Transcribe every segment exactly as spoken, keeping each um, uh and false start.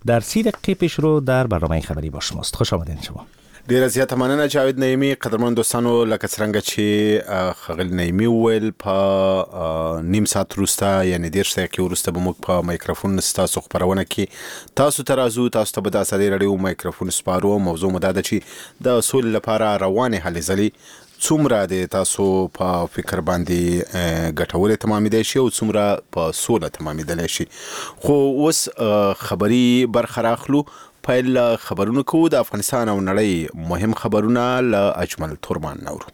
در سی دقیقه پیش رو در برنامه خبری با شماست. خوش آمدین شما. ډیره زیاته مننه جاوید نعیمی. قدرمن دوستانو، لکه څنګه چې خغل نعیمی ویل په نیم ساعت وروسته یعنی دېرش دقیقې وروسته به موږ په مایکروفون ستاسو خبرونه کې تاسو ته راځو. تاسو ته به د ازادي راډیو مایکروفون سپارو. موضوع مو دا ده چې د سولې لپاره روانې هلې ځلې څومره د تاسو په فکر باندې ګټورې تمامېدای شي او څومره په سوله تمامېدلی شي. خو اوس خبري برخه راخلو. پیل خبرونه کو د افغانستان او نړۍ مهم خبرونه له اجمل تورمان نورو.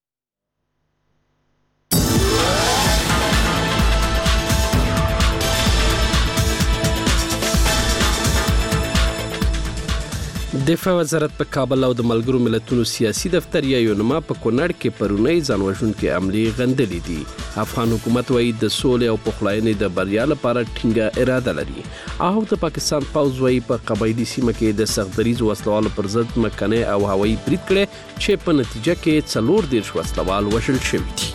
دفاع وزارت په کابل او د ملګرو ملتونو سیاسي دفتر یا یونما په کونړ کې پرونی ځانوژونکي عملي غندلې دي. افغان حکومت وايي د سولې او پخلاینې د بریا لپاره ټینګه اراده لري. او د پاکستان پوځ وايي په قبایلي سیمه کې د سختدریزو وسلوالو پر ضد مکنه او هوایي برید کړي چې په نتیجه کې څلور دېرش وسلوال وژل شوي دي.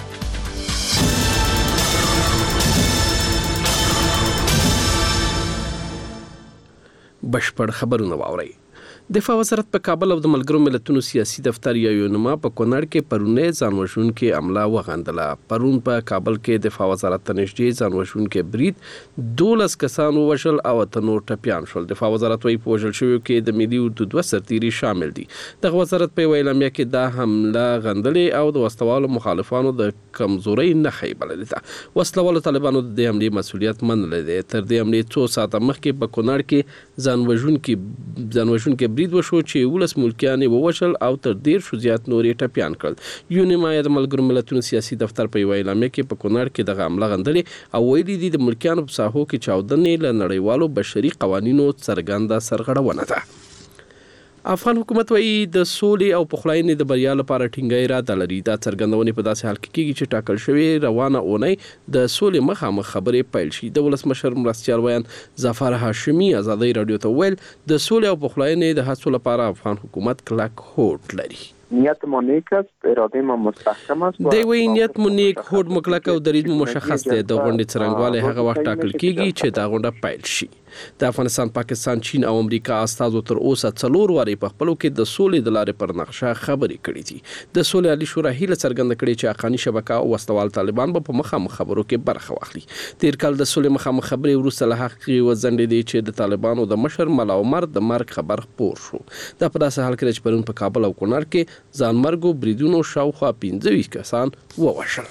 بشپړ خبرونه واورئ. دفاع وزارت په کابل او د ملګرو ملتونو سیاسي دفتر یا یونما په کونړ کې پرونی ځانوژونکي عمله وغندله. پرون په کابل کې دفاع وزارت ته نږدې ځانوژونکي برید دولس کسان ووژل او اته نور ټپیان شول. دفاع وزارت وايي په وژل شویو کې د ملي اردو دوه سرتیري شامل دي. دغه وزارت په اعلامیه کې دا حمله غندلې او د وسلوالو مخالفانو د کمزورۍ نښې بللې ده. وسلوالو طالبانو د دې حملې مسؤلیت منلی دی. تر دې حملې څو ساعته مخکې په کونړ کې ځانوژونکي ځانوژونکي برید وشو چې ولس ملکیان ووژل او تر دېرشو زیات نورې ټپیان کړل. یونما د ملګرو ملتونو سیاسي دفتر په یوه اعلامیه کې په کونړ کې دغه حمله غندلې او ویلي دي د ملکیانو په ساحو کې چاودنې له نړیوالو بشري قوانینو څرګنده سرغړونه ده. افغان حکومت وايي د سولې او پخلاینې د بریا لپاره ټینګه اراده لري. دا څرګندونې په داسې حال کې کېږي چې ټاکل شوې روانه اونۍ د سولې مخامخ خبرې پیل شي. د ولسمشر مرستیال ویان ظفر هاشمي ازادي راډیو ته ویل د سولې او پخلاینې د هڅو لپاره افغان حکومت کلک هوډ لري. نیت مو نیک است، اراده مو مستحکم است. دی وی نیت مو نیک، هوډ مو کلک او دریځ مو مشخص دی. د غونډې څرنګوالی هغه وخت ټاکل کېږي چې دا غونډه پیل شي. د افغانستان، پاکستان، چین او امریکا استازو تر اوسه څلور وارې په خپلو کې د سولې د لارې پر نقشه خبرې کړې دي. د سولې عالي شورا هیله څرګنده کړې چې حقاني شبکه او وسلوال طالبان به په مخامخ خبرو کې برخه واخلي. تیر کال د سولې مخامخ خبرې وروسته له هغې وځنډېدې چې د طالبانو د مشر ملا عمر د مرګ خبر خپور شو. دا په داسې حال کې چې پرون په کابل او کونړ کې ځانمرګو بریدونو شاوخوا پنځه ویشت کسان ووژل.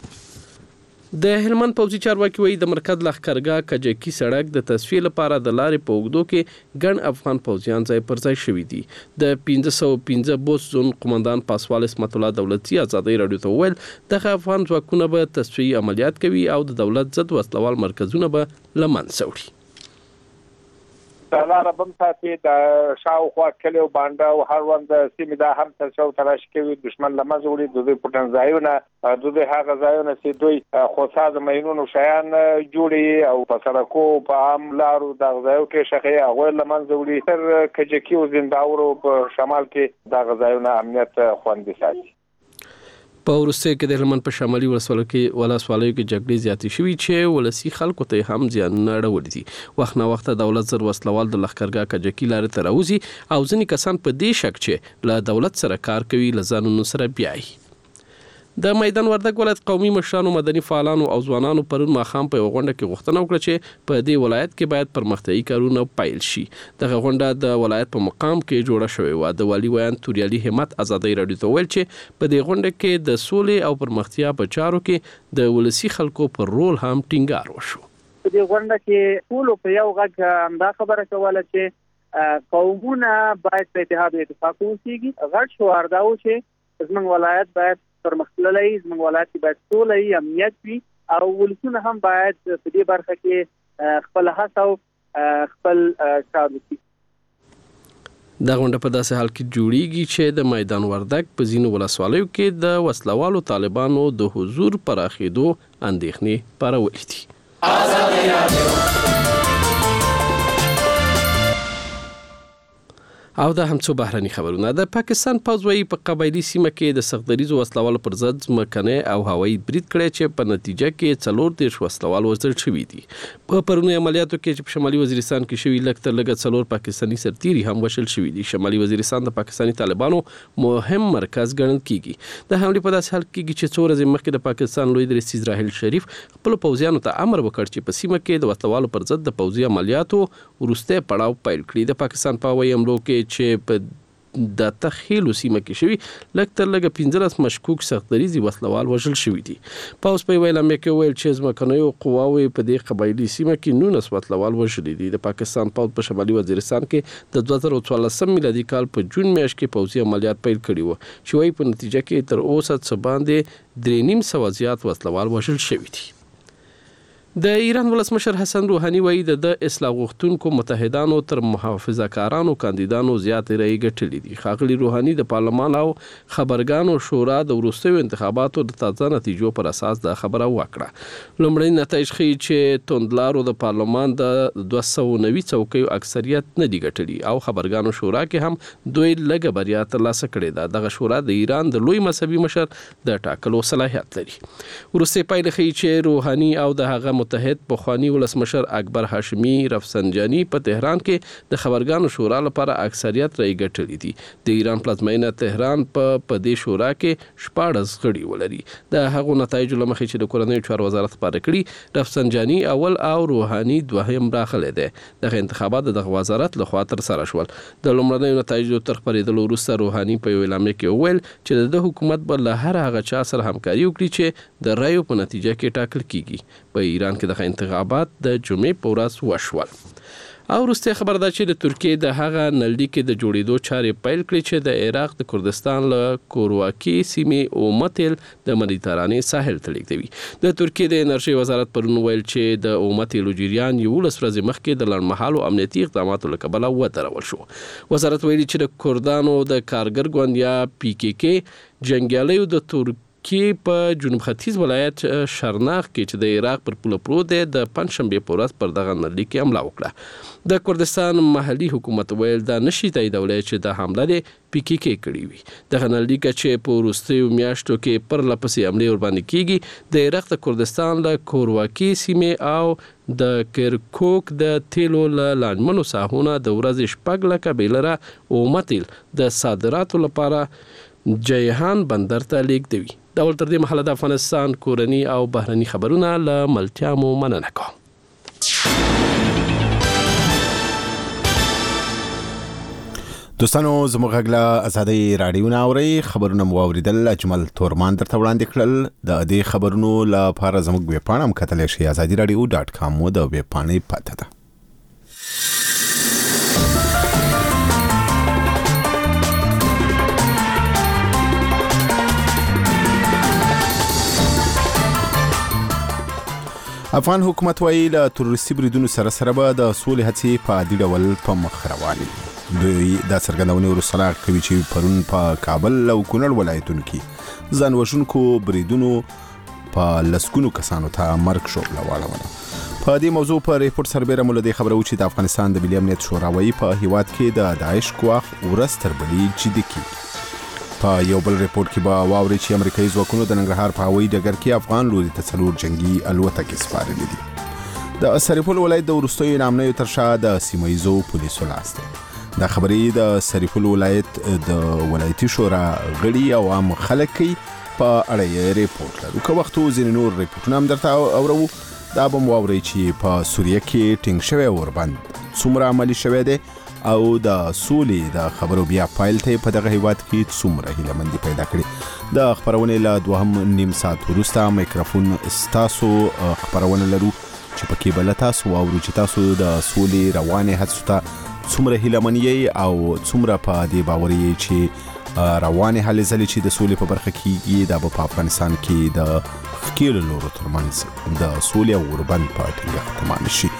د هلمند پوځي چارواکي وایي د مرکز لښکرګاه کجکي سړک د تصفیې لپاره د لارې په اوږدو کې ګڼ افغان پوځیان ځای پر ځای شوي دي. د پنځه سوه پنځه بوست زون قمندان پاسوال اسمت الله دولتي ازادي راډیو ته وویل دغه افغان ځواکونه به تصفیې عملیات کوي او د دولت ضد وسلوال مرکزونه به له منځه وړي. د لاره بم ساتي د شاوخوا کلیو بانډه او هر وند سیمې دا هم تر شو تلاش کوي دشمن لمز وړي د دوی پټن ځایونه د دوی هغه ځایونه چې دوی خوساز مینونو شیان جوړي او په سړکو په عام لارو د ځایو کې شخې هغه لمز وړي تر کجکی او زنداورو په شمال کې د ځایونه امنیت خوندي ساتي. په وروستیو کې د هلمند په شمالي ولسوالیو کې ولسوالیو کې جګړې زیاتې شوي چې ولسي خلکو ته هم زیانونه اړولي دي. وخت نه وخت دولت زر وسلوال د لښکرګاه کجکي لارې ته راوځي او ځینې کسان په دې شک چې له دولت سره کار کوي له ځانونو سره بیایي. د میدان وردګ ولایت قومي مشرانو، مدني فعالانو او ځوانانو پرون ماښام په یوه غونډه کې غوښتنه وکړه چې په دې ولایت کې باید پرمختیایي کارونه پیل شي. دغه غونډه د ولایت په مقام کې جوړه شوې وه. د والي ویان توریالي همت ازادي راډیو ته ویل چې په دې غونډه کې د سولې او پرمختیا په چارو کې د ولسي خلکو پر رول هم ټینګار وشو. په دې غونډه کې ټول په یو غږ همدا خبره کوله چې قومونه باید په اتحاد او اتفاق اوسېږي. غټ شعار دا و چې زموږ ولایت باید پرمختللی، زموږ ولایت کې باید سوله وي، امنیت وي او ولسونه هم باید په دې برخه کې خپل هڅه او خپل کار وکړي. دا غونډه په داسې حال کې جوړیږي چې د میدان وردګ په ځینو ولسوالیو کې د وسلوالو طالبانو د حضور پراخېدو اندېښنې پارولې دي. او دا هم څو بهرني خبرونه. د پاکستان پوځ وايي په قبایلی سیمه کې د سختدریزو وسلوالو پر ضد ځمکنی او هوایي برید کړی چې په نتیجه کې څلور دېرش وسلوال وژل شوي دي. په پرونی عملیاتو کې چې په شمالي وزیرستان کې شوي لږ تر لږه څلور پاکستاني سرتیري هم وژل شوي دي. شمالي وزیرستان د پاکستاني طالبانو مهم مرکز ګڼل کیږي. د حملې په داسې حال کې چې څو ورځې مخکې د پاکستان لوی رئیس اسرائیل شریف خپل پوځیانو ته امر وکړ چې په سیمه کې د وسلوالو پر ضد د پوځي عملیاتو وروسته پړاو پیل کړي. د پاکستان په وایي حملو کې چې په د تخیلو سیمه کې شوي لږ تر لږه پنځلس مشکوک سختدریزي وسلوال وژل شوي دي. پوځ په اعلامیه کې ویل چې ځمکنیو قواوې په دې قبایلي سیمه کې نولس وسلوال وژلي دي. د پاکستان پوځ په شمالي وزیرستان کې د دوه زره څوارلسم میلادي کال په جون میاشت کې پوځي عملیات پیل کړي وو چې وايي په نتیجه کې تر اوسه څه باندې درې نیم سوه زیات وسلوال وژل شوي دي. د ایران ولسمشر حسن روحاني وایي د د اصلاح غوښتونکو متحدانو تر محافظه کارانو کاندیدانو زیات رأی ګټلې دي. ښاغلي روحاني د پارلمان او خبرګانو شورا د وروستیو انتخاباتو د تازه نتیجو پر اساس د خبره وکړه. لومړني نتایج ښیي چې توندلارو د پارلمان د دوه سوه نوي څوکیو اکثریت نه دي ګټلي او خبرګانو شورا کې هم دوی لږه بریا ترلاسه کړې ده. دغه شورا د ایران د لوی مذهبي مشر د ټاکلو صلاحیت لري. وروستي پایلې ښیي چې روحاني او د هغه متحد پخوانی ولسمشر اکبر هاشمي رفسنجاني په تهران کې د خبرګانو شورا لپاره اکثریت رأی ګټلې دي. د ایران پلازمینه تهران په پدې شورا کې شپاړس غړي ولري. د هغو نتایجو له مخې چې د کورنیو چارو وزارت خبره کړي رفسنجاني اول او روحاني دوهم راغلي دي. دغه انتخابات دغه وزارت له خوا تر سره شول. د لومړنیو نتایجو تر خبرېدلو وروسته روحاني په یو اعلامیه کې وویل چې د حکومت به له هر هغه چا سره همکاري وکړي چې د رایو په نتیجه کې ټاکل کیږي. په ایران کې دغه انتخابات د جمعې په ورځ وشول. او وروسته خبر ده چې د ترکیې د هغه نلډي کې د جوړېدو چارې پیل کړې چې د عراق د کردستان له کورواکي سیمې اومتل د مدیترانې ساحل ته لیږدوي. د ترکیې د انرژي وزارت پرون ویل چې د اومتل جریان یولس ورځې مخکې د لنډمهالو امنیتي اقداماتو له کبله ودرول شو. وزارت ویلي چې د کردانو د کارګر ګوند یا پی کې کې جنګیالیو د ترکیې کې په جنوب ختیځ ولایت شرناخ کې چې د عراق پر پوله پروت دی د پنځشنبې په ورځ پر دغه نلډي کې حمله وکړه. د کردستان محلي حکومت ویل دا نشي تاییدولی چې د حمله د پی کې کې کړې وي. دغه نلډي چې په وروستیو میاشتو کې پرله پسې حملې ورباندې کیږي د عراق د کردستان له کورواکي سیمې او د کرکوک د تیلو له لاندمنو ساحونه د ورځې شپږ لکه بیلره اومتل د صادراتو لپاره جیهان بندر ته لیږدوي. دا ول تر دې مهاله د افغانستان کورني او بهرني خبرونه له ملتیا مو مننه کوم. دوستانو زموږ غږ له ازادۍ راډیو نه اورئ. خبرونه مو واوریدل. اجمل تورمان درته وړاندې کړل. د دې خبرونو لپاره زموږ ویب پاڼه هم کتلی شئ ازادي راډیو ډاټ کام مو د ویب پاڼې پته ده. افغان حکومت وايي له تروریستي بریدونو سره سره به د سولې هڅې په عادي ډول په مخ روانې دي. دوی دا څرګندونې وروسته کوي چې پرون په کابل او کونړ ولایتونو کې ځان وژونکو بریدونو په لسګونو کسانو ته مرګ ژوبله واړوله. په دې موضوع په ریپورت سربیره مو له دې خبره و چې د افغانستان د ملي امنیت شورا وايي په هیواد کې د داعش ګواښ ورځ تر بلې جدي کیږي. په یو بل ریپورت کې به واوري چې امریکایي ځواکونو د ننګرهار په هوایي ډګر کې افغان لوري ته څلور جنگي الوتکې سپارلې دي. د سرپل ولایت د وروستیو نامنیو تر شا د سیمه ییزو پولیسو لاس دی. دا خبرې د سرپل ولایت د ولایتي شورا غړي او عام خلک په اړه ریپورت لرو. که وخت ځینې نور ریپورتونه هم درته اورو. دا به مو واورئ چې په سوریه کې ټینګ شوی اوربند څومره عملي شوی دی او د سولې د خبرو بیا پایل ته په دغه هیواد کې څومره هیلهمندي پیدا کړي. د خبرونې له دوهم نیم ساعت وروسته میکروفون ستاسو خبرونه لرو چې پکې بل تاسو واورو چې تاسو د سولې روانې هڅو ته څومره هیلهمن یې او څومره په دې باور یې چې روانې هلې ځلې چې د سولې په برخه کې دا په افغانستان کې د ښکېلو لورو ترمنځ د سولې او اوربند په ټینګښت تمام شي.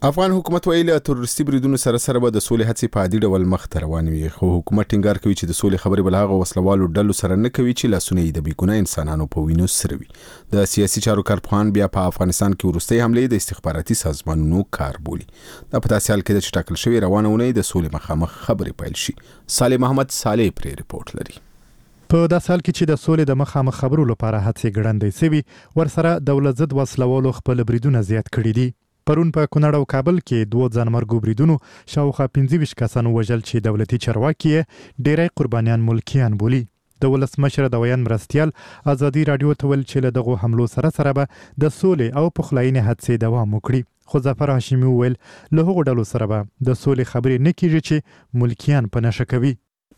افغان حکومت ویلي تروریستي بریدونو سره سره به د سولې هڅې په عادي ډول مخ ته روانې وي، خو حکومت ټینګار کوي چې د سولې خبرې بل هغه وسلوالو ډلو سره نه کوي چې لاسونه یې د بېګناه انسانانو په وینو سره وي. د سیاسي چارو کارپوهان بیا په افغانستان کې وروستۍ حملې د استخباراتي سازمانونو کار بولي. دا په داسې حال کې ده چې ټاکل شوې روانه اونۍ د سولې مخامخ خبرې پیل شي. صالح محمد صالح پرې رپورټ لري. په داسې حال کې چې د سولې د مخامخ خبرو لپاره هڅې ګړندۍ سوي، ورسره دولت ضد وسلوالو خپل بریدونه زیات کړي دي. پرون په کونړ او کابل کې دوه ځانمرګو بریدونو شاوخوا پنځه ویشت کسان وژل چې دولتي چارواکي ډېری قربانیان ملکیان بولي. د ولسمشر د ویان مرستیال ازادي رادیو ته ویل چې له دغو حملو سره سره به د سولې او پخلاینې هڅې دوام وکړي. خو ظفر هاشمي وویل له هغو ډلو سره به د سولې خبرې نه کیږي چې ملکیان په نشه کوي.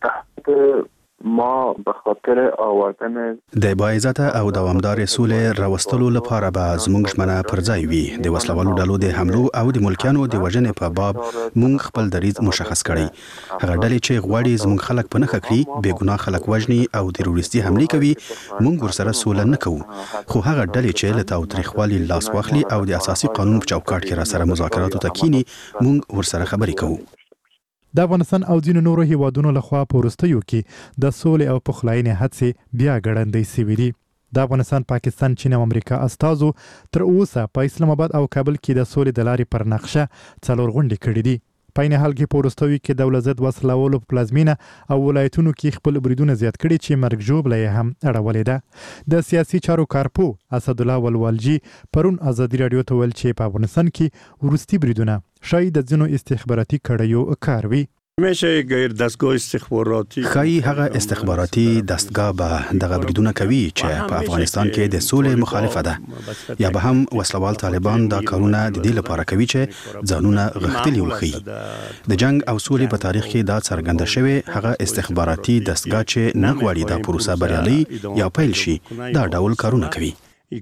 ما به خاطر آوردن د باعزته او دوامدار سولې راوستلو لپاره به زموږ ژمنه پر ځای وي. د وسلوالو ډلو د حملو او د ملکیانو د وژنې په باب موږ خپل دریځ مشخص کړی. هغه ډلې چې غواړي زموږ خلک په نښه کړي، بېګناه خلک وژني او تروریستي حملې کوي، موږ ورسره سوله نه کوو. خو هغه ډلې چې له تاوتریخوالي لاس واخلي او د اساسي قانون په چوکاټ کې را سره مذاکراتو ته کینی، موږ ورسره خبرې کوو. د افغانستان او ځینو نورو هیوادونو لخوا په وروستیو کې د سولې او پخلاینې هڅې بیا ګړندۍ سوي دي. د افغانستان، پاکستان، چین او امریکا استازو تر اوسه په اسلام آباد او کابل کې د سولې د لارې پر نقشه څلور غونډې کړې دي. په عین حال کې په وروستیو کې دولت ضد وسلوالو په پلازمینه او ولایتونو کې خپل بریدونه زیات کړي چې مرګ ژوبله یې هم اړولې ده. د سیاسي چارو کارپو اسدالله ولوالجي پرون ازادي رادیو ته ویل چې په افغانستان کې وروستي بریدونه شاید د ځینو استخباراتي کړیو کار وي. میشه غیر دستگاه استخباراتی خای هغه استخباراتي دستگاه به دغه بریدونه کوي چې په افغانستان کې د سولې مخالفه ده، یا به هم وسلوال طالبان دا کارونه د دې لپاره کوي چې ځانونه غښتلي وښيي. د جنگ او سولې په تاریخ کې دا څرګنده شوی هغه استخباراتي دستگاه چې نه غواړي دا پروسه بریالي یا پیل شي، دا ډول کارونه کوي.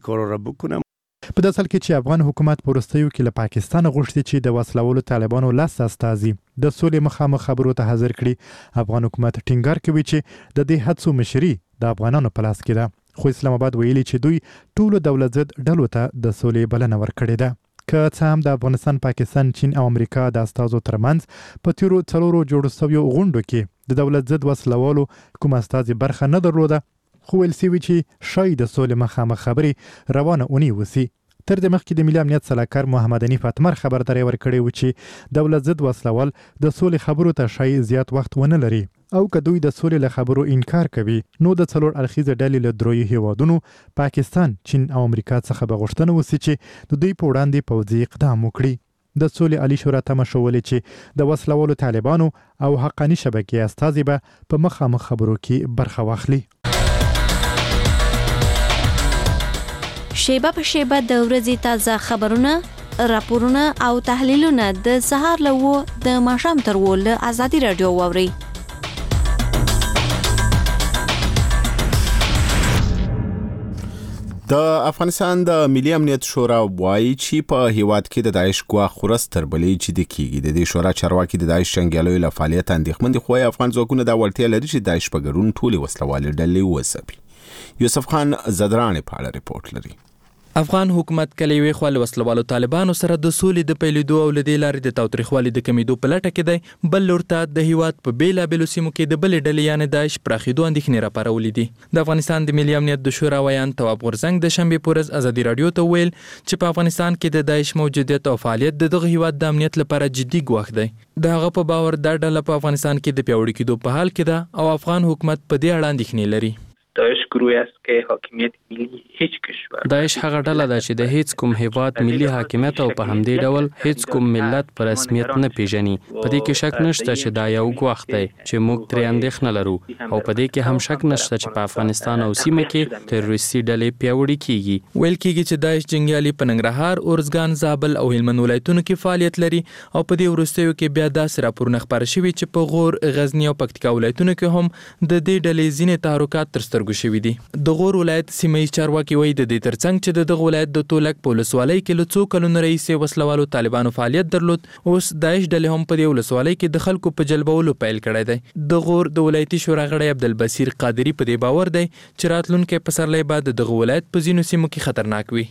په داسې حال کې چې افغان حکومت په وروستیو کې له پاکستان غوښتي چې د وسلوالو طالبانو لس استازي د سولې مخامخ خبرو ته حاضر کړي، افغان حکومت ټینګار کوي چې د دې هڅو مشري د افغانانو په لاس کې ده. خو اسلام آباد ویلي چې دوی ټولو دولت ضد ډلو ته د سولې بلنه ورکړې ده. که څه هم د افغانستان، پاکستان، چین او امریکا د استازو ترمنځ په تیرو څلورو جوړو شویو غونډو کې د دولت ضد وسلوالو کوم استازي برخه نه درلوده، خو ویل سوي چې شاید د سولې مخامخ خبرې روانه اونۍ وسي. تر دې مخکې د ملي امنیت سلاکار محمد حنیف اتمر خبرداری ورکړی و چې دولت ضد وسلوال د سولې خبرو ته شاید زیات وخت ونه لري، او که دوی د سولې له خبرو انکار کوي نو د څلور اړخیزې ډلې له دریو هیوادونو پاکستان، چین او امریکا څخه به غوښتنه وسي چې د دوی په وړاندې پوځي اقدام وکړي. د سولې عالی شورا تمه شولې چې د وسلوالو طالبانو او حقاني شبکې استازي به په مخامخ خبرو کې برخه واخلي. شیبه په شیبه د ورځې تازه خبرونه، راپورونه او تحلیلونه د سهار له و د ماښام تر و له ازادي رادیو واورئ. د افغانستان د ملي امنیت شورا وایي چې په هیواد کې د داعش ګواښ خورس تر بلې چې د کیږي. د دې شورا چارواکي د داعش جنګیالیو له فعالیت اندېښمن دي، خو افغان ځواکونه دا وړتیا لري چې داعش په ګډون ټولې وسلوالې ډلې وځپي. یوسف خان زدران په اړه رپورټ لري. افغان حکومت کله وی خو له وسلوالو طالبانو سره د سولې د پیلېدو او لدې لارې د تاوتریخوالي د کمیدو په لټه کې دی، بل لورته د هیواد په بیلابېلو سیمو کې د بلې ډلې یعنې داعش پراخېدو اندېښنې راپارولې دي. د افغانستان د ملي امنیت د شورا ویان تواب غورځنګ د شنبې په ورځ ازادي رادیو ته ویل چې په افغانستان کې د داعش موجودیت او فعالیت د دغه هیواد د امنیت لپاره جدي ګواښ دی. د هغه په باور دا ډله په افغانستان کې د پیاوړي کېدو په حال کې ده او افغان حکومت په دې اړه اندېښنې لري. داعش گروهی است که حاکمیت ملی هیچ کشور داعش هغه ډله ده چې د هیڅ کوم هیواد ملي حاکمیت او په همدې ډول هیڅ کوم ملت په رسمیت نه پیژني. په دې کې شک نشته چې دا یو ګواښ دی چې موږ ترې اندېښنه لرو، او په دې کې هم شک نشته چې په افغانستان او سیمه کې تروریستي ډلې پیاوړې کیږي. ویل کیږي چې داعش جنګیالي په ننګرهار، اورزګان، زابل او هلمند ولایتونو کې فعالیت لري، او په دې وروستیو کې بیا داسې راپورونه خپاره شوي چې په غور، غزنی او پکتیکا ولایتونو کې هم د دې ډلې ځینې تحرکات تر سترګو شوي شوې دي. د غور ولایت سیمه چارواکي وایي د دې ترڅنګ چې د دغه ولایت د تولک په ولسوالۍ کې له څو کلونو راهیسې وسلوالو طالبانو فعالیت درلود، اوس داعش ډلې هم په دې ولسوالۍ کې د خلکو په جلبولو پیل کړی دی. د غور د ولایتي شورا غړی عبدالبصیر قادری په دې باور دی چې راتلونکی پسرلی به د دغه ولایت په ځینو سیمو کې خطرناک وي.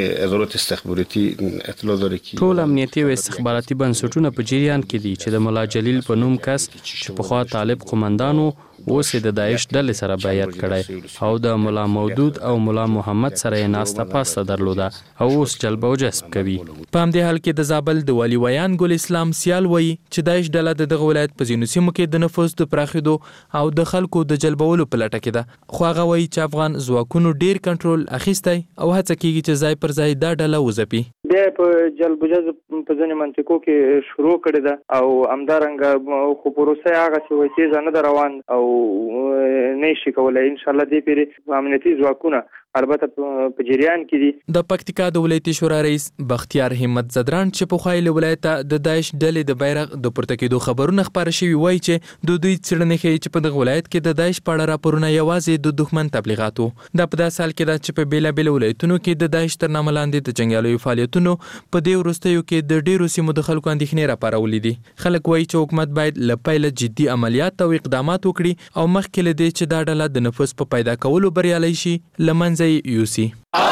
ټول امنیتي او استخباراتي بنسټونه په جریان کې دي چې د ملا جلیل په نوم کس چې پخوا طالب قومندان و اوس د داعش ډلې سره بیعت کړی او د ملا مودود او ملا محمد سره یې ناسته پاسته درلوده او اوس جلب او جذب کوي. په همدې حال کې د زابل د والي ویان ګل اسلام سیال وایي چې داعش ډله د دغه ولایت په ځینو سیمو کې د نفوذ د پراخېدو او د خلکو د جلبولو په لټه کې ده، خو هغه وایي چې افغان ځواکونو ډیر کنټرول اخیستی او هڅه کیږي چې ځای پر ځای دا ډله وځپي. بیا په جلب جذب په ځینې منطقو کې شروع کړې ده او همدارنګه خو پروسه هغه څه وایي چې نه روان او نه شي کولای. ان شاء الله دې پیری امنیتي ځواکونه البته په جریان کې دي. د پکتیکا د ولایتي شورا رئیس بختیار همت زدران چې په خوایله ولایت د داعش ډلې د بیرغ د پورته کېدو خبرونه خبره شوي وایي چې د دوی څېړنې ښیي چې په دغه ولایت کې د داعش په اړه راپورونه یوازې د دښمن تبلیغات وو. دا په داسې حال کې ده چې په بېلابېلو ولایتونو کې د داعش تر نامه لاندې د جنګیالیو فعالیتونو په دې وروستیو کې د ډېرو سیمو د خلکو اندېښنې راپارولې دي. خلک وایي چې حکومت باید له پیله جدي عملیات او اقدامات وکړي او مخکې له دې چې دا ډله د نفوذ په پیدا کولو بریالی شي له منځه یې یوسي.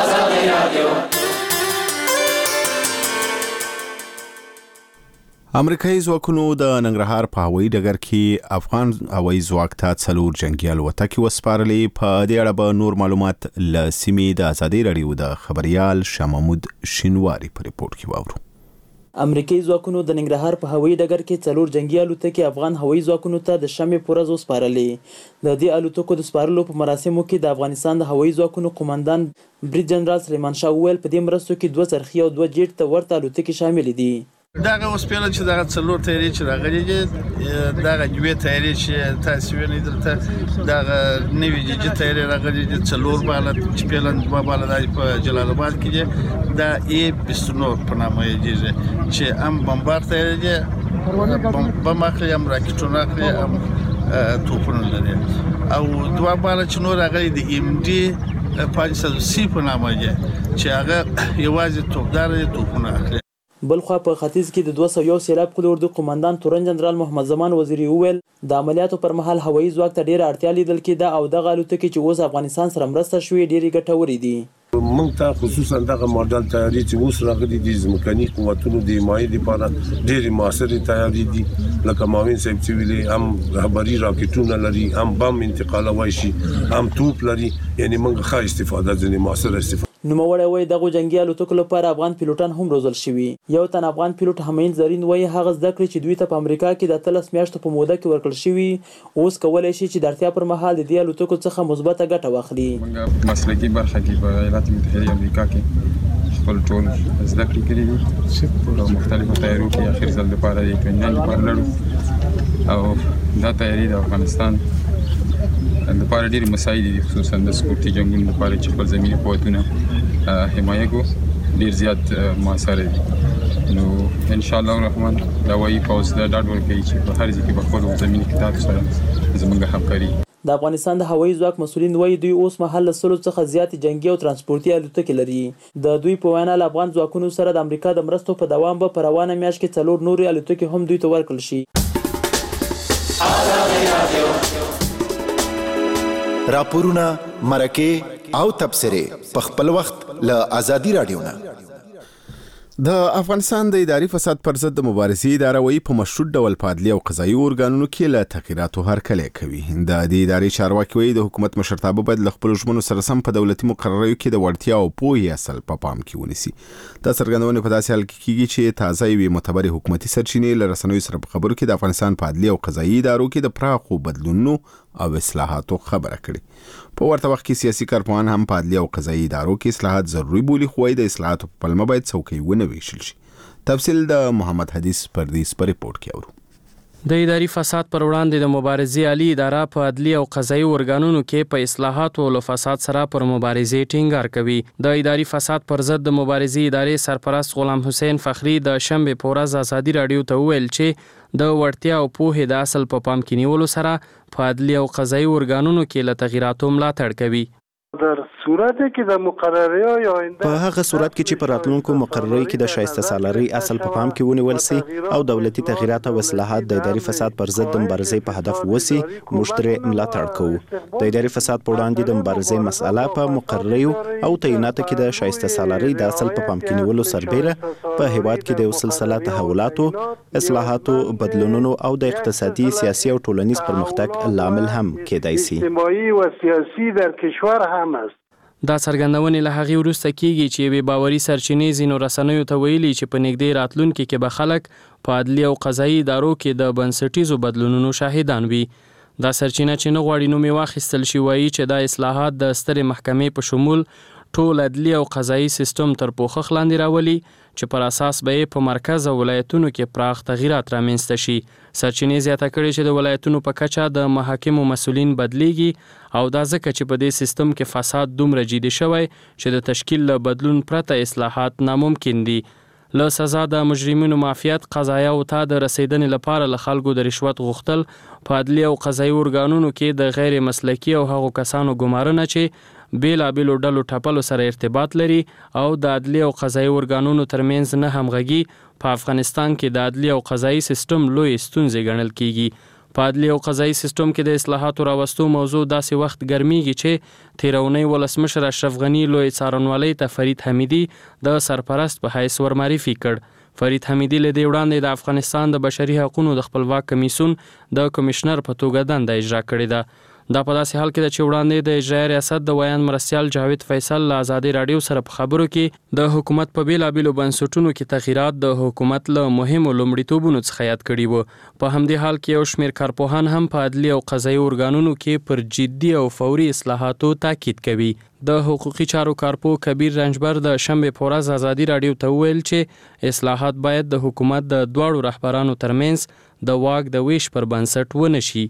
امریکایي ځواکونو د ننګرهار په هوایي ډګر کې افغان هوایي ځواک ته څلور جنګي الوتکې وسپارلې. په دې اړه به نور معلومات له سیمې د ازادي راډیو د خبريال شاه محمود شینواری په ریپورت کې واورو. امریکایي ځواکونو د ننګرهار په هوایي ډګر کې څلور جنگي الوتکې افغان هوایي ځواکونو ته د شمې په ورځ وسپارلې. د دې الوتکو د سپارلو په مراسمو کې د افغانستان د هوایي ځواکونو قومندان برید جنرال سلیمان شاه وویل په دې مرستو کې دوه څرخي او دوه جیټ ته ورته الوتکې شامل دي. دغه اوس پیل چې دغه څلور تیارې چې راغلي دي دغه دوه تیارې چې تاسو وینئ دلته دغه نوې جدي تیارې راغلي دي څلور بالا چې پیلن دوه بالا په جلال آباد کې دي دا ای بیست و نه په نامه یې چې ام بمبار تیارې دي بم اخلي ام راکټونه اخلي ام توپونه لري او دوه بالا چې نور راغلي دي ام ډي پنځه سوه سی په نامه یې چې هغه یوازې توپدار توپونه اخلي. بلخوا په ختیځ کې د دوه سوه یو سیلاب قلي اردو قومندان تورن جنرال محمد زمان وزیری وویل د عملیاتو پر مهال هوایي ځواک ته ډیره اړتیا لیدل کېده او دغه الوتکې چې اوس افغانستان سره مرسته شوې ډیرې ګټورې دي. موږ ته خصوصا دغه ماډل تیاری چې اوس راغلي دي ځمکني قوتونو د حمایې لپاره ډېرې معاصرې تیاری دي لکه معاون صاحب چې ویلي هم رهبري راکټونه لري هم بم انتقالوای شي هم توپ لري یعنی موږ ښه استفاده ځینې معاصره استفاده. نوموړی وایي دغو جنګي الوتکو لپاره افغان پیلوټان هم روزل شوي. یو تن افغان پیلوټ همین زرین وایي هغه زده کړې چې دوی ته په امریکا کې د اتلس میاشتو په موده کې ورکړل شوي اوس کولی شي چې د اړتیا پر مهال د دې الوتکو څخه مثبته ګټه واخلي. موږ مسلکي برخه کې په ایالات متحده امریکا کې خپل ټول زده کړې کړې دي او مختلفو تیاریو کې اخر ځل لپاره د اطمینان لپاره لرو او دا تیاری د افغانستان د لپاره ډېرې مسایل دي خصوصا د سکورتي جنګونو لپاره چې خپل زمیني قوتونه حمایه کو ډېر زیات موثره دي. نو ان شاء الله الرحمن دا وایي پوز دا ډاډ ورکوي چې په هر ځای کې به خپل زمیني کتاب سره زموږ همکاري. د افغانستان د هوایي ځواک مسؤلین وایي دوی اوس مهال له سلو څخه زیاتې جنګي او ترانسپورتي الوتکې لري. د دوی په وینا له افغان ځواکونو سره د امریکا د مرستو په دوام به په روانه میاشت کې څلور نورې الوتکې هم دوی ته ورکړل شي. راپورونه مرکه او تبصره په خپل وخت له ازادي رادیو نه. د افغانستان د اداري فساد پر ضد د مبارزې اداره وایي په مشروط ډول په عدلي او قضایي ارګانونو کې له تغییراتو هرکلی کوي. د دې ادارې چارواکي وایي د حکومت مشرتابه باید له خپلو ژمنو سره سم په دولتي مقرریو کې د وړتیا او پوهې اصل په پام کې ونیسي. دا څرګندونې په داسې حال کې کیږي چې تازه یوې معتبرې حکومتي سرچینې له رسنیو سره په خبرو کې د افغانستان په عدلي او قضایي ادارو کې د پراخو بدلونونو او اصلاحاتو خبره کړې. په ورته وخت کې سیاسي کارپوهان هم په عدلي او قضایي ادارو کې اصلاحات ضروري بولي، خو د اصلاحاتو په پلمه باید څوکۍ ونه ویشل شي. تفصیل د محمد حدیث پردیس په ریپورت کې اورو. د اداري فساد پر وړاندې د مبارزې عالی اداره په عدلي او قضایي ارګانونو کې په اصلاحاتو او فساد سره پر مبارزې ټینګار کوي. د اداري فساد پر ضد د مبارزې ادارې سرپرست غلام حسین فخری د شنبه په ورځ ازادي رادیو ته وویل چې د وړتیا او پوهې د اصل په پام کې نیولو سره په عدلي او قضایي ارګانونو کې له تغییراتو ملاتړ کوي. در صورت کې د مقرریه یا آینده په هغه صورت کې چې په راتلونکو مقرري کې د شایسته سالاري اصل په پام کې ونیول سي او دولتي تغییرات او اصلاحات د اداري فساد پر ضد د مبارزې په هدف وسی، موږ ترې ملاتړ کوو. د اداري فساد په وړاندې د مبارزې مسأله په مقرریو او تعیناتو کې د شایسته سالاري د اصل په پام کې نیولو سربېره په هیواد کې د سلسله تحولاتو، اصلاحاتو، بدلونونو او د اقتصادي، سیاسي او ټولنیز پرمختګ لامل هم کېدای سي. اجتماعي او سیاسي در کشور هم است. دا څرګندونې له هغې وروسته کیږي چې یوې باوري سرچینې ځینو رسنیو ته ویلي چې په نږدې راتلونکي کې به خلک په عدلي او قضایي ادارو کې د بنسټیزو بدلونونو شاهدان وي. دا سرچینه چې نه غواړي نوم یې واخیستل شي وایي چې دا اصلاحات د سترې محکمې په شمول ټول عدلي او قضایي سیستم تر پوښښ لاندې راولي چې پر اساس به یې په مرکز او ولایتونو کې پراخ تغییرات رامنځته شي. سرچینې زیاته کړې چې د ولایتونو په کچه د محاکمو مسؤلین بدلیږي او دا ځکه چې په دې سیستم کې فساد دومره جدي شوی چې د تشکیل له بدلون پرته اصلاحات ناممکن دي. له سزا د مجرمینو معافیت، قضایاو ته د رسیدنې لپاره له خلکو د رشوت غوښتل، په عدلي او قضایي ارګانونو کې د غیر مسلکي او هغو کسانو ګمارنه چې بیلابیلو ډلو ټپلو سره ارتباط لري او د عدلي او قضایي ارګانونو ترمنځ نه همغږي په افغانستان کې د عدلي او قضایي سیستم لوی ستونزې ګڼل کیږي. په عدلي او قضایي سیستم کې د اصلاحاتو راوستو موضوع داسې وخت ګرمیږي چې تیرونی ولسمشر اشرف غني لوی څارنوالۍ ته فرید حمیدي د سرپرست په حیث ورمعرفي کړ. فرید حمیدي له دې وړاندې د افغانستان د بشري حقوقو د خپلواک کمیسیون د کمشنر په توګه دنده اجرا کړې ده. دا په داسې حال کې ده چې وړاندې د اجرایي ریاست د ویان مرستیال جاوید فیصل له ازادي راډیو سره په خبرو کې د حکومت په بیلابیلو بنسټونو کې تغییرات د حکومت له مهمو لومړیتوبونو څخه یاد کړي وو. په همدې حال کې یو شمېر کارپوهان هم په عدلي او قضایي ارګانونو کې پر جدي او فوري اصلاحاتو تاکید کوي. د حقوقي چارو کارپو کبیر رنجبر د شنبې په ورځ ازادي راډیو ته وویل چې اصلاحات باید د حکومت د دواړو رهبرانو ترمنځ د واک د ویش پر بنسټ ونه شي.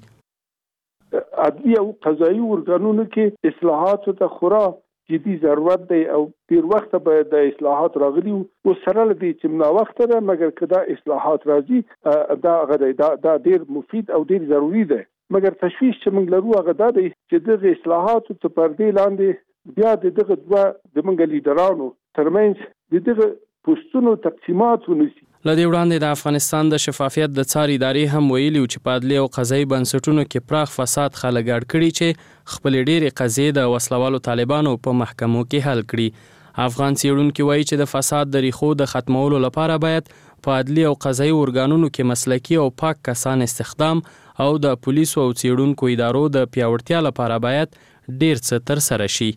عدلي او قضایي ارګانونو کې اصلاحاتو ته خورا جدي ضرورت دی او ډیر وخت به د اصلاحات راغلي او سره لدی چې نا وخت ده، مګر کدا اصلاحات راځي دا غدي دا, دا ډیر مفید او ډیر ضروری دی. مګر تشویش چې موږ لرو هغه دا دی چې د اصلاحاتو ته پردې لاندې بیا دغه دوا د موږ لیډرانو ترمنځ دغه پوسټونو تقسیمات ونیسي. لدې وړاندې د افغانستان د شفافیت د څار ادارې هم ویلي چې په عدلي او قضایي بنسټونو کې پراخ فساد خلک اړ کړي چې خپلې ډېرې قضیې د وسلوالو طالبانو په محکمو کې حل کړي. افغان څېړونکي وایي چې د فساد د ریښو د ختمولو لپاره باید په عدلي او قضایي ارګانونو کې مسلکي او پاک کسان استخدام او د پولیسو او څېړونکو ادارو د پیاوړتیا لپاره باید ډېر څه ترسره شي.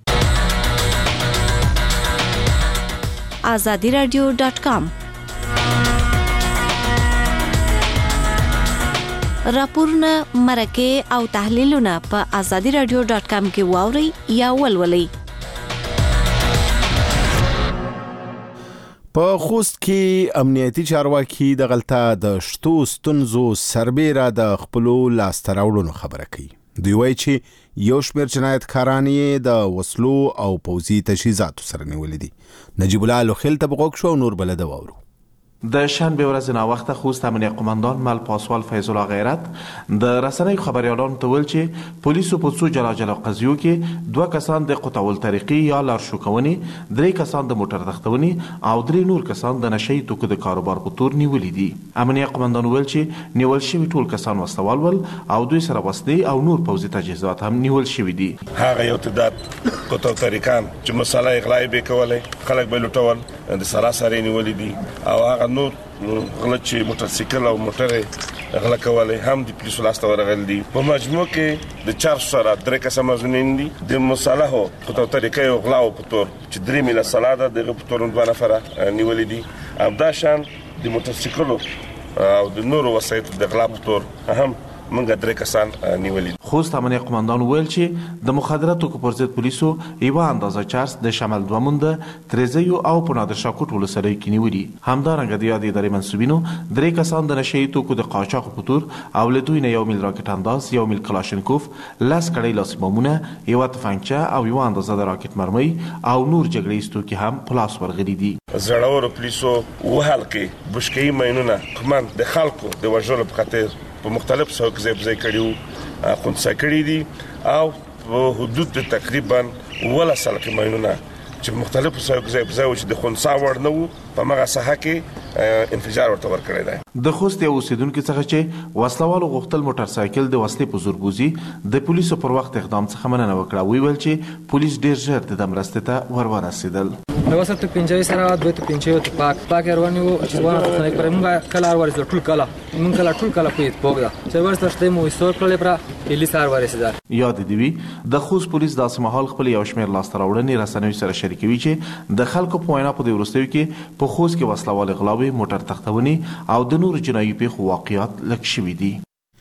آزادي راډیو ډاټ کام راپورونه، مرکې او تحلیلونه په آزادي راډیو ډاټ کام کې واورئ یا ولولئ. په خوست کې امنیتي چارواکي د غلطه د شتو ستونزو سربېره د خپلو لاسته راوړنو خبره کوي. دوی وایي چې یو شمېر جنایتکاران یې د وسلو او پوځي تجهیزاتو سره نیولي دي. نجیب الله لوخیل ته بغوږ شو او نور بلده واورو. د شنبه ورځ ناوخته خوست امنیت قماندان مل پاسوال فیض الله غیرت د رسنیو خبريالانو ته ویل چې پولیسو په څو جلا جلا قضیو کې دوه کسان د قطع الطریقي یا لارښوونې، درې کسان د موټر تختونې او درې نور کسان د نشئی توکو د کاروبار په تور نیولي دي. امنیت قماندان ویل چې نیول شوي ټول کسان وسوال ول او دوی سره وسلې او نور پوځي تجهیزات هم نیول شوي دي. هغه یو تعداد قطع الطریقان چې مساله اغلا به کولای خلک به لټول د سراسري نیولي دي او هغه نور غلط چې موټرسایکل او موټر غلا کولای هم د پولیسو لاسته ورغلي دي. په مجموع کې د چار سره درې کسان مزنین دي. د مصالحو قطع طریقې او غلا او پتور چې درې میله سلاده د پتور دوه نفره نیولي دي. ابدا شان د موټرسایکل او د نورو وسایطو د غلا پتور هم موږ درې کسان نیولې. خوست امنیه قومندان ویل چې د مخدراتو توکو پر ضد پولیسو یوه اندازه چارج د شمال دوموند تریزیو او په نادر شاه کوټ ولسوالۍ کې نیولي. همدارنګه د یادې ادارې منصوبینو درې کسان د نشه یي توکو د قاچاق په تور او له دوی نه یو میل راکټ انداز، یو میل کلاشینکوف، لس کړۍ لاسي بمونه، یوه تفنګچه او یوه اندازه د راکټ مرمۍ او نور جګړیز توکي هم په لاس ورغلي دي. زړورو پولیسو وهل کې بشکې ماینونه قمن د خلکو د وژلو په خاطر په مختلف څوک ځای ځای کړیو خونسا کړي دي او په حدود تقریبا ولا سلکه ماینونه چې مختلف څوک ځای ځای چې د خونسا وړ نه وو په مغه ساحه کې انفجار ورته ورکړی دی. د خوست یو اوسیدونکو څخه چې وسلوالو غوښتل موټر سایکل د وسلې په زور بوزي د پولیسو پر وخت اقدام څخه مننه وکړه. وی ویل چې پولیس ډیر ژر د مرستې ته ور ورسېدل. وسه ته پنځه سره دوه ته پنځه ته پاک پاک روانو چې ونه خلک پر موږ کله ورسېدل ټول کله موږ کله ټول کله په پوګه چې ورسته شته مو ایستو کړل پر پولیس سره ورسېدل. یاد دی وی د خوست پولیس د سمحال خپل یو شمېر لاسته راوړنې رسنوي سره شریکوي چې د خلکو په وینا په دې ورستیو کې په خوست کې وسلوال غلاوي، موټر تختونې او د نور جنایي پیښو واقعیات لږ شوي دي.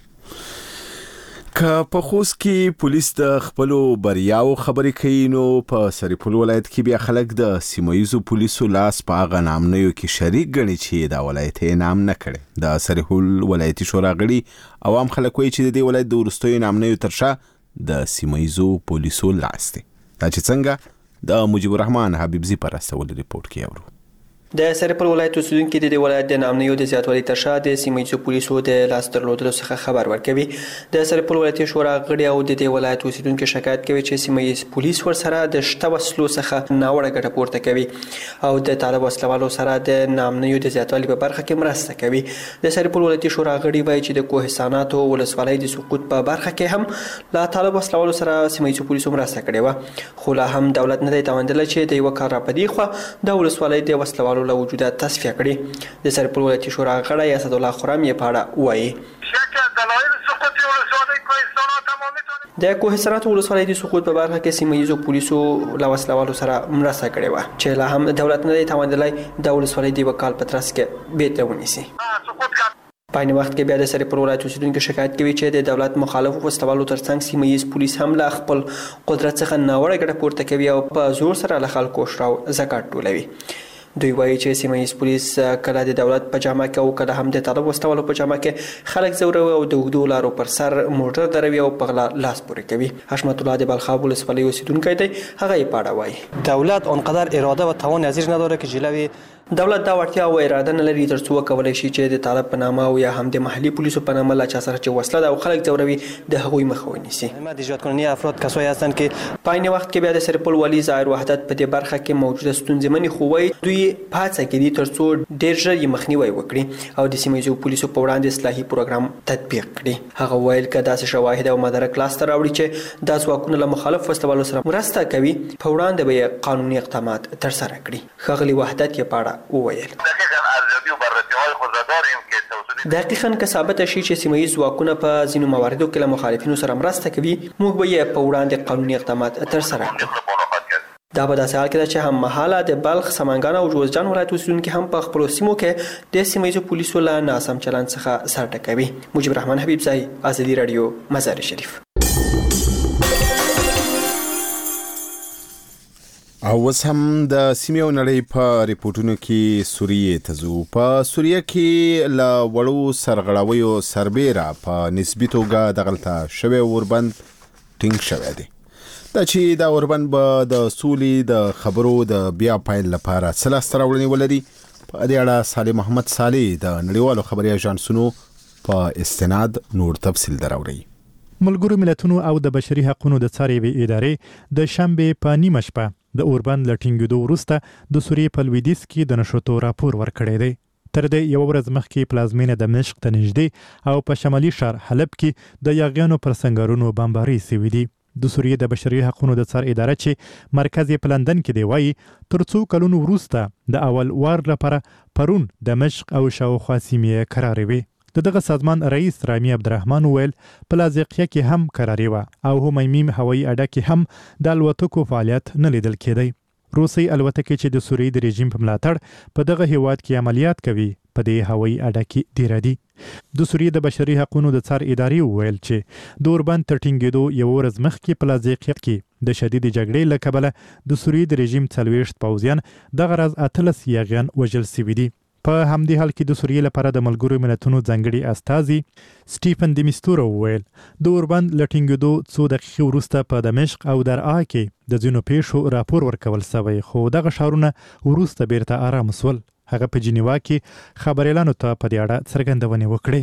که په خوست کې پولیس د خپلو بریاو خبرې کوي نو په سرپل ولایت کې بیا خلک د سیمایزو پولیسو لاس په هغه نامنیو کې شریک ګڼي چې دا ولایت یې نام نه کړي. د سرپل ولایتي شورا غړي عوام خلک وایي چې د دې ولایت د وروستیو نامنیو تر شا د سیمایزو پولیسو لاس دی. دا چې څنګه د مجيب الرحمن حبیبزي پر استول ریپورت کې اورو. د سرپل ولایت اوسیدونکو د ولایت د نامنیو د زیاتوالي تر شا د سیمایي پولیسو د لاس درلودلو څخه خبر ورکوي. د سرپل ولایتي شورا غړي او د دې ولایت اوسیدونکو شکایت کوي چې سیمایي پولیس ورسره د شته وسلو څخه ناوړه ګټه پورته کوي او د طالب وسلوالو سره د نامنیو د زیاتوالي په برخه کې مرسته کوي. د سرپل ولایتي شورا غړي وایي چې د کوهستاناتو ولسوالۍ د سقوط په برخه کې هم لا طالب وسلوالو سره سیمایي پولیسو مرسته کړې و، خو لا هم دولت نه دی توانیدلی چې د یو کار را پدې خو د ولسوالۍ د وسلوالو له وجوده تصفیه کړي. د سرپل ولایتي شورا غړی اسد الله خرم یې په اړه وایي. د کوهستاناتو ولسوالۍ د سقوط په برخه کې سیمایي پولیسو له وسلوالو سره مرسته کړې وه چې لا هم دولت نه دی توانیدلی د ولسوالۍ د یوه کال په ترڅ کې بیرته ونیسي. په عین وخت کې بیا د سرپل ولایت اوسیدونکو شکایت کوي چې د دولت مخالفو وسلوالو ترڅنګ سیمایي پولیس هم له خپل قدرت څخه ناوړه ګټه پورته کوي او په زور سره له خلکو شراو زکات ټولوي. دوی وایي چې سیمایي پولیس کله د دولت په جامه کې او کله هم د طالب وسلوالو په جامه کې خلک زوروي او د اوږدو لارو پر سر موټر دروي او په غلا لاس پورې کوي. حشمت الله د بلخاب ولسوالۍ اوسیدونکی دی، هغه یې په اړه وایي. دولت آنقدر اراده و توان ازیر نداره که جلوی دولت دا وړتیا او اراده نه لري ترڅو وکولای شي چې د طالب په نامه او یا هم د محلي پولیسو په نامه لا چا سره چې وسله ده او خلک ځوروي د هغوی مخه ونیسي. ایجاد کننی افراد کسایی هستند که په عین وخت کې بیا د سرپل والي ظاهر وحدت په دې برخه کې موجوده ستونزې مني، خو وایي دوی هڅه کوي ترڅو ډېر ژر یې مخنیوی وکړي او د سیمایي پولیسو په وړاندې اصلاحي پروګرام تطبیق کړي. هغه ویل که داسې شواهد او مدارک لاسته راوړي چې دا ځواکونه له مخالف وسلوالو سره مرسته کوي په وړاندې به یې قانوني اقدامات ترسره کړي. ښاغلي وحدت یې په اړه وویل. دقیقاً که ثابته شي چې سیمایي ځواکونه په ځینو مواردو کې له مخالفینو سره مرسته کوي، موږ به یې په وړاندې قانوني اقدامات ترسره کړو. دا په داسې حال کې ده چې هم مهاله د بلخ، سمنګان او جوزجان ولایت اوسیدونکي هم په خپلو سیمو کې د سیمایي پولیسو له ناسم چلند څخه سر ټکوي. مجيب الرحمن حبیبزی، ازادي رادیو، مزار شریف. او اوس هم د سیمې او نړۍ په ریپورتونو کې سوریې ته ځو. په سوریه کې له وړو سرغړاویو سربیره په نسبي توګه دغلته شوی اوربند ټینګ شوی دی. دا چې دا اوربند به د سولې د خبرو د بیا پیل لپاره څه لاسته راوړنې ولري، په دې اړه صالح محمد صالح د نړیوالو خبري اژانسونو په استناد نور تفصیل دراوړي. ملګرو ملتونو او د بشري حقوقو د څارنې ادارې د شنبه په نیمه شپه د اوربند لټینګېدو وروسته د سوریې په لویدیځ کې د نشوتو راپور ورکړی دی. تر دې یو ورځ مخکې پلازمینه دمشق ته نږدې او په شمالي ښار حلب کې د یاغیانو پر سنګرونو بمباري شوې دي. د سوریې د بشري حقوقو د څار اداره چې مرکز یې په لندن کې دی وایي تر څو کلونو وروسته د اول وار لپاره پرون دمشق او شاوخوا سیمې قرارې وي. د دغه سازمان رئیس رامي عبدالرحمن ویل په لاذقیه کې هم قرارې وه او همایمیم هوایي اډه کې هم د الوتکو فعالیت نه لیدل کېدی. روسي الوتکې چې د سوریې د رژیم په ملاتړ په دغه هیواد کې عملیات کوي په دې هوایي اډه کې دیره دي. د سوریې د بشري حقوقو د څار ادارې وویل چې د اوربند تر ټینګېدو یو ورځ مخکې په لاذقیه کې د شدید جګړې له کبله د سوریې د رژیم څلوېښت پوځیان دغه ورځ اتلس یاغیان وژل سوي دي. په همدې حال کې د سوریې لپاره د ملګرو ملتونو ځانګړي استازي سټیفن د میستورو وویل د اوربند له ټینګېدو څو دقیقې وروسته په دمشق او درعا کې د ځینو پیښو راپور ورکول سوی، خو دغه ښارونه وروسته بیرته آرام سول. هغه په جنیوا کې خبريالانو ته په دې اړه څرګندونې وکړې.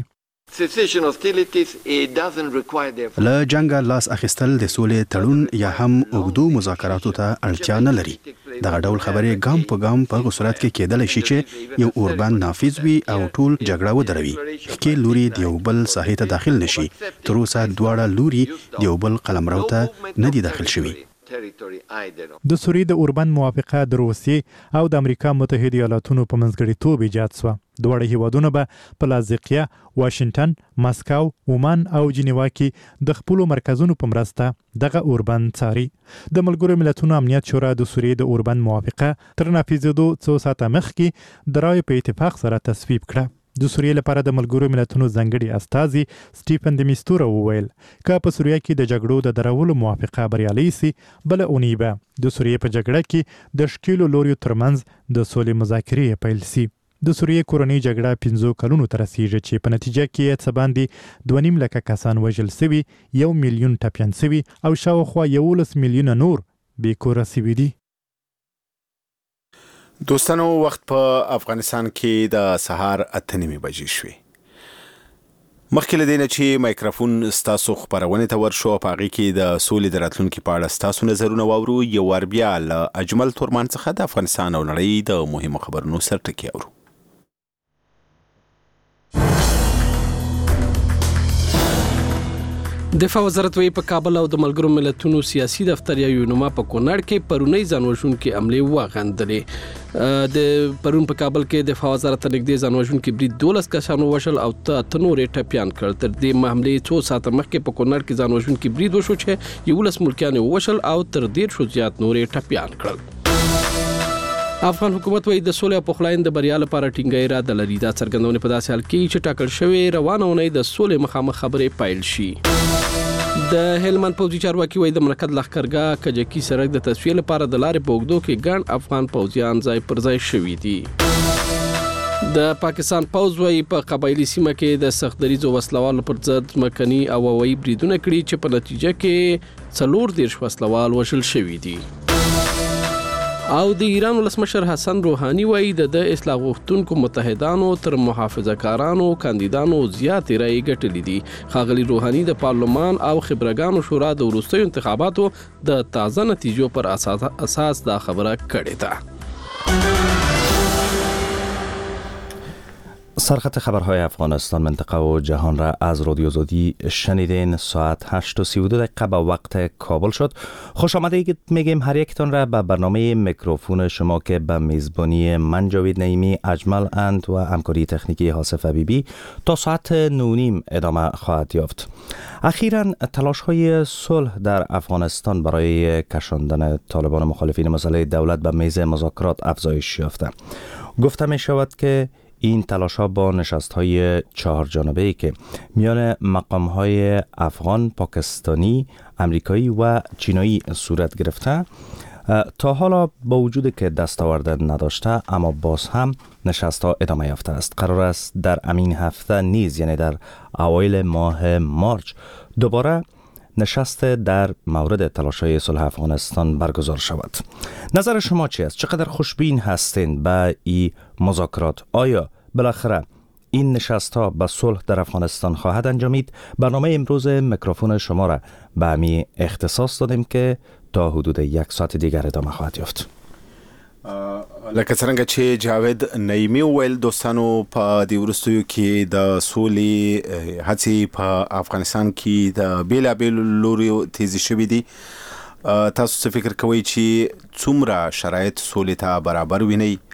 له جنګه لاس اخیستل د سولې تړون یا هم اوږدو مذاکراتو ته اړتیا نه لري. دغه ډول خبرې ګام په ګام په صورت کې کېدلی شي چې یو اوربند نافذ وي او ټول جګړه ودروي. ښکېل لوري د یو بل ساحې ته داخل نشي. تر اوسه دواړه لوري د یو بل قلمرو ته نه دي داخل شوي. د سوریې د اوربند موافقه د روسیې او د امریکا متحده ایالاتونو په منځګړیتوب ایجاد شوه. دواړه هیوادونه به په لاذقیه، واشنگټن، ماسکو، عمان او جنیوا کې د خپلو مرکزونو په مرسته دغه اوربند څاري. د ملګرو ملتونو امنیت شورا د سوریې د اوربند موافقه تر نافذېدو څو ساعته مخکې د رایو په اتفاق سره تصویب کړه. د سوریې لپاره د ملګرو ملتونو ځانګړي استازي سټیفن د میستورو وویل که په سوریه کې د جګړو د درولو موافقه بریالۍ سي، بله اونۍ به د سوریې په جګړه کې د ښکېلو لوریو ترمنځ د سولې مذاکرې پیل سي. د سوریې کورنۍ جګړه پنځو کلونو ته رسیږي چې په نتیجه کې یې څه باندې دوه نیم لکه کسان وژل سوي، یو میلیون ټپیان سوي او شاوخوا یولس میلیونه نور بېکوره سوي دي. دوستانو، وخت په افغانستان کې د سهار اته نیمې بجې شوې. مخکې له دې نه چې مایکروفون ستاسو خپرونې ته ورشو، په هغې کې د سولې د راتلونکي په اړه ستاسو نظرونه واورو. یو وار بیا له اجمل تورمان څخه د افغانستان او نړۍ د مهمو خبرونو سرټکي اورو. دفاع وزارت وی په کابل او د ملګرو ملتونو سیاسي دفتر یا یونما په کونړ کې پرونی ځانوژونکي حملې واغندلې. د پرون په کابل کې دفاع وزارت ته نږدې ځانوژونکي برید دولس کسانو وشل او ته نورې ټپیان کړل. تر دې حملې څو ساعته مخکې په کونړ کې ځانوژونکي برید وشو چې یولس ملکیان وشل او تر ډېر زیات نورې ټپیان کړل. افغان حکومت وایي د سولې او پخلاینې د بریا لپاره ټینګه اراده لري. دا څرګندونه په داسې حال کې چې ټاکل شوی روانه اونۍ د سولې مخامخ خبرې پیل شي. د هلمند پوځي چارواکي وایي د مرکز لښکرګاه کجکي سړک د تصفیې لپاره د لارې په اوږدو کې ګڼ افغان پوځیان ځای پر ځای شوي دي. د پاکستان پوځ وایي په قبایلي سیمه کې د سختدریځو وسلوالو پر ضد ځمکني او هوایي بریدونه کړي چې په نتیجه کې څلور دېرش وسلوال وژل شوي دي. او د ایران ولسمشر حسن روحاني وایي د اصلاح غوښتونکو متحدانو تر محافظه‌کارانو کاندیدانو زیاتې رایې ګټلې دي. ښاغلي روحاني د پارلمان او خبرګانو شورا د وروستیو انتخاباتو د تازه نتیجو پر اساس دا خبره کړې ده. سرخط خبرهای افغانستان منطقه و جهان را از رادیو آزادی شنیدین. ساعت هشت و سی و دو دقیقه به وقت کابل شد. خوش آمدید میگیم هر یکتان را به برنامه میکروفون شما که به میزبانی من جاوید نعیمی، اجمل اند و همکاری تکنیکی حاسف حبیبی تا ساعت نه و نیم ادامه خواهد یافت. اخیراً تلاش های صلح در افغانستان برای کشاندن طالبان مخالفین مسئله دولت به میز مذاکرات افزایش یافته. گفته می شود که این تلاش ها با نشست های چهار جانبه‌ای که میان مقام های افغان، پاکستانی، امریکایی و چینایی صورت گرفته تا حالا با وجود که دستاورد نداشته اما باز هم نشست ها ادامه یافته است. قرار است در امین هفته نیز یعنی در اوایل ماه مارچ دوباره نشست در مورد تلاش‌های صلح افغانستان برگزار شود. نظر شما چی است؟ چقدر خوشبین هستین به این مذاکرات؟ آیا بالاخره این نشست ها به صلح در افغانستان خواهد انجامید؟ برنامه امروز میکروفون شما را به همی اختصاص دادیم که تا حدود یک ساعت دیگر ادامه خواهد یافت. لکه څنګه چې جاوید نعیمی ویل، دوستانو په دې وروستیو کې د سولې هڅې په افغانستان کې د بیلابیلو لوریو تیزی شوي دي. تاسو څه فکر کوئ چې څومره شرایط سولې ته برابر وینئ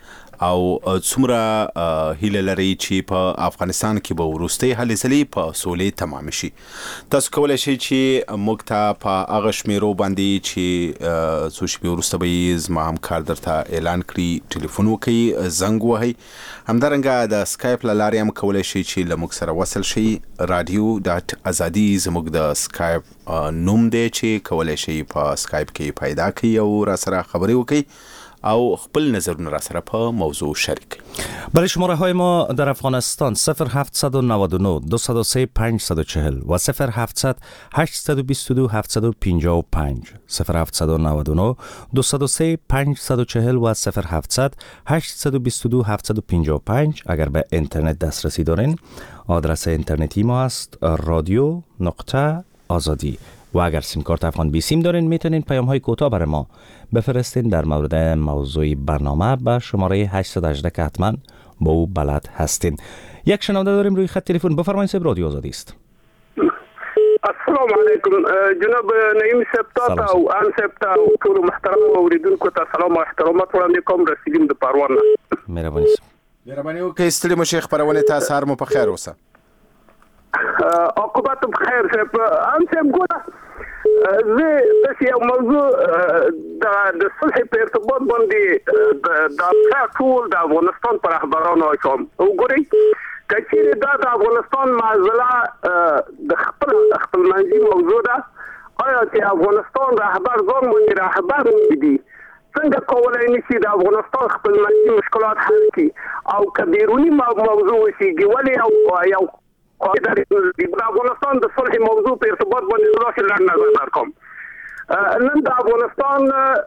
او څومره هیله لري چې په افغانستان کې به وروستي هلې ځلې په سولې تمام شي. تاسو کولای شئ چې موږ ته په هغه شمیرو باندې چې څو شپې وروسته به زما همکار درته اعلان کړي ټلیفون وکړي، زنګ وهئ. همدارنګه د سکایپ له لارې هم کولای شئ چې له موږ سره وصل شئ. رادیو ډاټ ازادي زموږ د سکایپ نوم دی چې کولای شئ په سکایپ کې پیدا کړئ او را سره خبرې وکړئ او خپل نظرونه را سره په موضوع شریک. برای شماره های ما در افغانستان صفر هفت نه نه دو صفر سه پنج چهار صفر و صفر هفتصد هشت دو دو هفتصد و پنجاه و پنج صفر هفت نه نه دو صفر سه پنج چهار صفر و صفر هفتصد هشت دو دو هفتصد و پنجاه و پنج. اگر به اینترنت دسترسی دارین آدرس اینترنتی ما است رادیو نقطه آزادی و اگر سیم کارت افغان بی سیم دارین میتونین پیام های کوتاه برای ما بفرستین در مورد موضوع برنامه به شماره هشت یک هشت که حتما با او بلد هستین. یک شنونده داریم روی خط تلفن. بفرمایید صاحب، رادیو آزادی است. السلام علیکم جناب نعیم صاحب تا او ان صاحب تا ټول محترم اوریدونکو ته سلام او احترامات وړاندې کوم. رسیدم د پروان. مهرباني مهرباني وکړئ. ستړي مو شیخ خبرونه ته سهار مو په خیر اوسه. عقوبات بخیر صاحب. ان صاحب ګوره زه د یو موضوع د صلح په ارتباط باندې د ټول د افغانستان پر رهبرانو کوم. وګورئ کچېرې دا د افغانستان معضله د خپل خپلمنځي موضوع ده. آیا چې افغانستان رهبر ځان باندې رهبر دي څنګه کولای نشي د افغانستان خپلمنځي مشکلات حل کړي او که بیروني موضوع وشيږي ولې او یو د افغانستان د صلح موضوع په ارتباط باندې زه لږ نظر درکوم. نن د افغانستان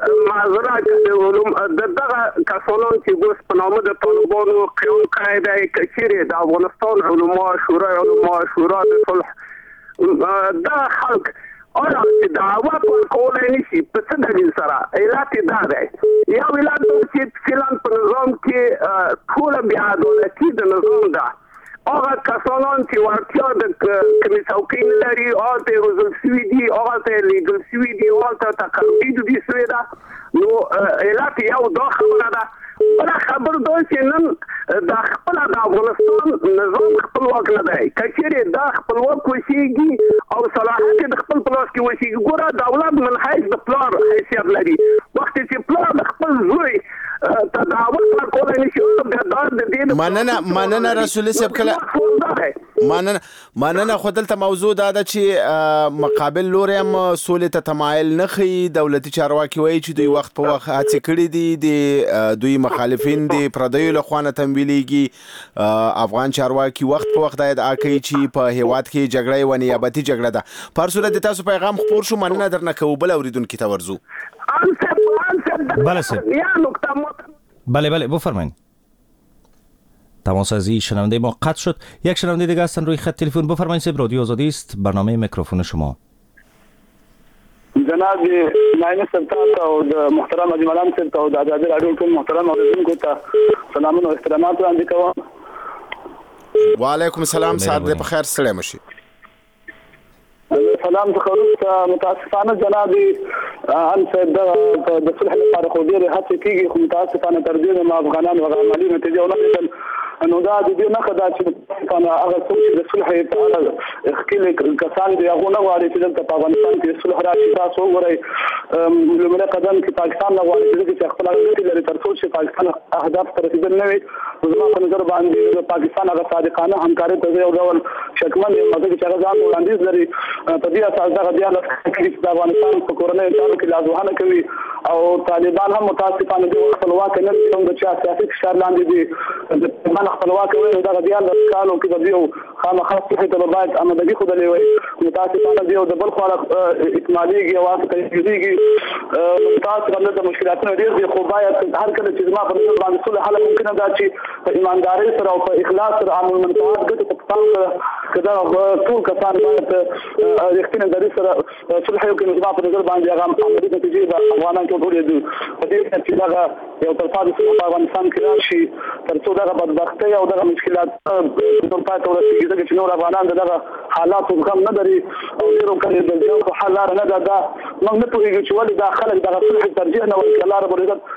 معذرت د دغه کسانو چې ګوس په نامه د طالبانو قیام کړی دی کچېرې د افغانستان علما شورا علما شورا د صلح دا خلک آیا چې دعوه کولای نشي په څه دلیل سره؟ علت دا دی یو علت چې فعلا په نظام کې ټوله بې عدالتي د نظام ده. هغه کسانان چې ورتیا د کومې څوکۍ نه لري هغه ته روزل شوي دي، هغه ته لیږل شوي دي، هغه ته تقربي دودي شوې ده. نو علت یو دا خبره ده. بله خبر دا چې نن د خپله د افغانستان نظام خپلواک نه دی. که چېرې دا خپلواک وشېږي او صلاحیت یې د خپل په لاس کې وشېږي، ګوره دولت من حیث د پلار حیثیت لري. وخت چې پلار د خپل زوی ته دعوت ورکولی نشي مننه مننه رسولي صاحب کله مننه مننه خو دلته موضوع دا ده چې مقابل لوري هم سولې ته تمایل نه ښیي. دولتي چارواکي وایي چې دوی وخت په وخت هڅې کړي دي، د دوی مخالفین د پردیو له خوا نه تمویلېږي. افغان چارواکي وخت په وخت دا ادعا کوي چې په هیواد کې جګړه یوه نیابتي جګړه ده. په هر صورت د تاسو پیغام خپور شو، مننه درنه کوو. بل اورېدونکي ته ورځو. بله صاحب بله بله بفرمایید. تماسازی شنونده ما قطع شد. یک شنونده دیگه هستن روی خط تلفن. بفرمایید صاحب، رادیو آزادی است، برنامه میکروفون شما. جناب نعیم صاحب او د محترم عظیم علام صاحب او د آزادی رادیو ټول محترم اوریدونکو ته سلامونه او احترامات وړاندې کوم. وعلیکم السلام. سعد په خیر، سلام شي. سلام څخه وروسته متاسفانه جناب ان صاحب د صلح لپاره خو ډېرې هڅې کېږي، خو متاسفانه تر دې نه افغانان هغه عملي نتیجه ونه لیدل. نو دا د دې نښه ده چې متاسفانه هغه څوک چې د صلح په اړه ښکېلي کسان دي هغو نه غواړي چې دلته په افغانستان کې صلح راشي. تاسو وګورئ لومړی قدم کې پاکستان نه غواړي چې چې خپل ګټې لري تر څو چې پاکستان اهداف ته رسېدل نه وي. زما په نظر باندې د پاکستان هغه صادقانه همکاري ته یو ډول شکمن یو مدد چې هغه ځان وړاندیز لري. په دې اساس دغه بیا د افغانستان په کورنۍ چارو کې لازوهنه کوي او طالبان هم متاسفانه د خپلواک نه دي، د چا سیاسي فشار لاندې دي. د طالبان خپلواک وي دغه بیا د کالو کې د یو خامخا صحي ته باید آمادګي ښودلې وي. متاسفانه د یو د بل خوا اکمالېږي او هڅه تجدیدېږي. متاسفانه د مشکلاتونو ډېر دي، خو باید هر کله چې زما په نظر باندې صلح حل ممکنه ده چې په ایماندارۍ سره او په اخلاص سره عام المنفعات ګټو ته پام سره که دا ټول کسان باید رښتینې دري سره صلح وکړي. نو زما په نظر باندې هغه عملي نتیجې به افغانان ټول ولیدو. په دې چې دغه یو طرفه د صلح په افغانستان کې راشي تر څو دغه بدبختۍ او دغه مشکلات ټول پای ته ورسېږي، ځکه چې نور افغانان د دغه حالاتو زغم نه لري او ډېرو کله د جنګ په حل لاره نه ده. دا موږ نه پوهېږو چې ولې دا خلک دغه صلح ترجیح نه ورکوي. الله رب العزت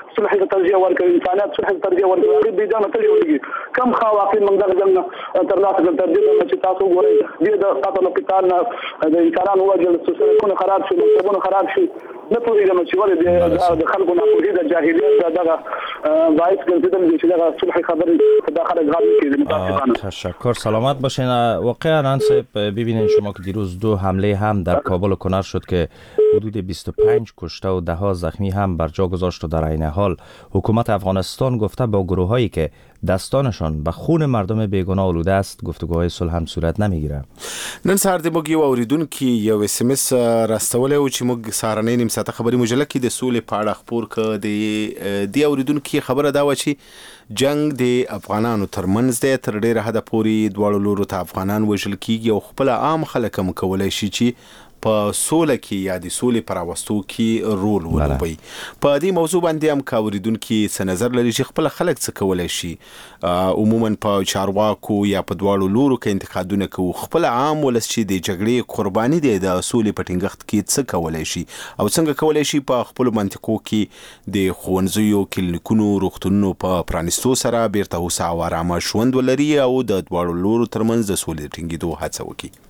صلح ته ترجیح ورکړي انسانیت صلح ته ترجیح ورکړي هغه به دا نه تلوي کم خوا واقع من دغه جنگ تر لاسه تر دې چې تاسو ګورئ دې د قتل او قتال د انسانانو وجل سونه خراب شي مکتبونه خراب شي نه پوهیږم چې ولې د خلکو نه پوهې د جاهلیت دغه باعث ګرځیدل چې دغه صلح خبرې داخل غاب کړي متاسفانه. تشکر، سلامت باشین. واقعا انصب ببینید شما که دیروز دو حمله هم در کابل و کنر شد که حدود بیست و پنج کشته و ده ها زخمی هم بر جا گذاشت و در عین حال حکومت افغانستان گفته با گروهایی که دستانشان به خون مردم بیگناه آلوده است گفتگوهای صلح هم صورت نمیگیره. نن سهار د موږ یو اوریدونکو یو اس ام اس راستولی و چې موږ سهارنۍ نیم ساعته خبري مجله کې د سولې په اړه خپور کړ. د دې اوریدونکو خبره دا و چې جنگ د افغانانو ترمنځ دی، تر ډیره حده پورې دواړو لورو ته افغانان وژل کیږي او خپل عام خلک هم کولی شي چې په سوله کې یا د سولې پر راوستو کې رول ولوبوي. په دې موضوع باندې هم که اوریدونکي څه نظر لري چې خپل خلک څه کولی شي عموما په چارواکو یا په دواړو لورو کې انتقادونه کوو، خپل عام ولس چې د جګړې قرباني دی د سولې په ټینګښت کې څه کولی شي او څنګه کولی شي په خپلو منطقو کې د ښوونځیو، کلینیکونو، روغتونونو په پرانیستو سره بیرته هوسا او ارامه ژوند ولري او د دواړو لورو ترمنځ د سولې ټینګېدو هڅه وکړي.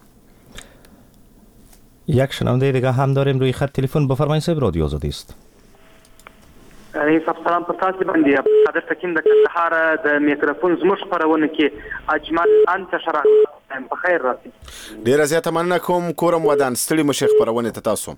یک شنونده دیگه هم داریم روی خط تلفن. بفرمایید صاحب، رادیو آزادی است. صاحب سلام پر تاسو باندې عبدالقادر تکین د کندهار د میکروفون زموږ خبرونه کې اجمل انت شرح په خیر راځي. ډیر زیاته مننه کوم، کورم ودان ستړي مشه خبرونه ته تاسو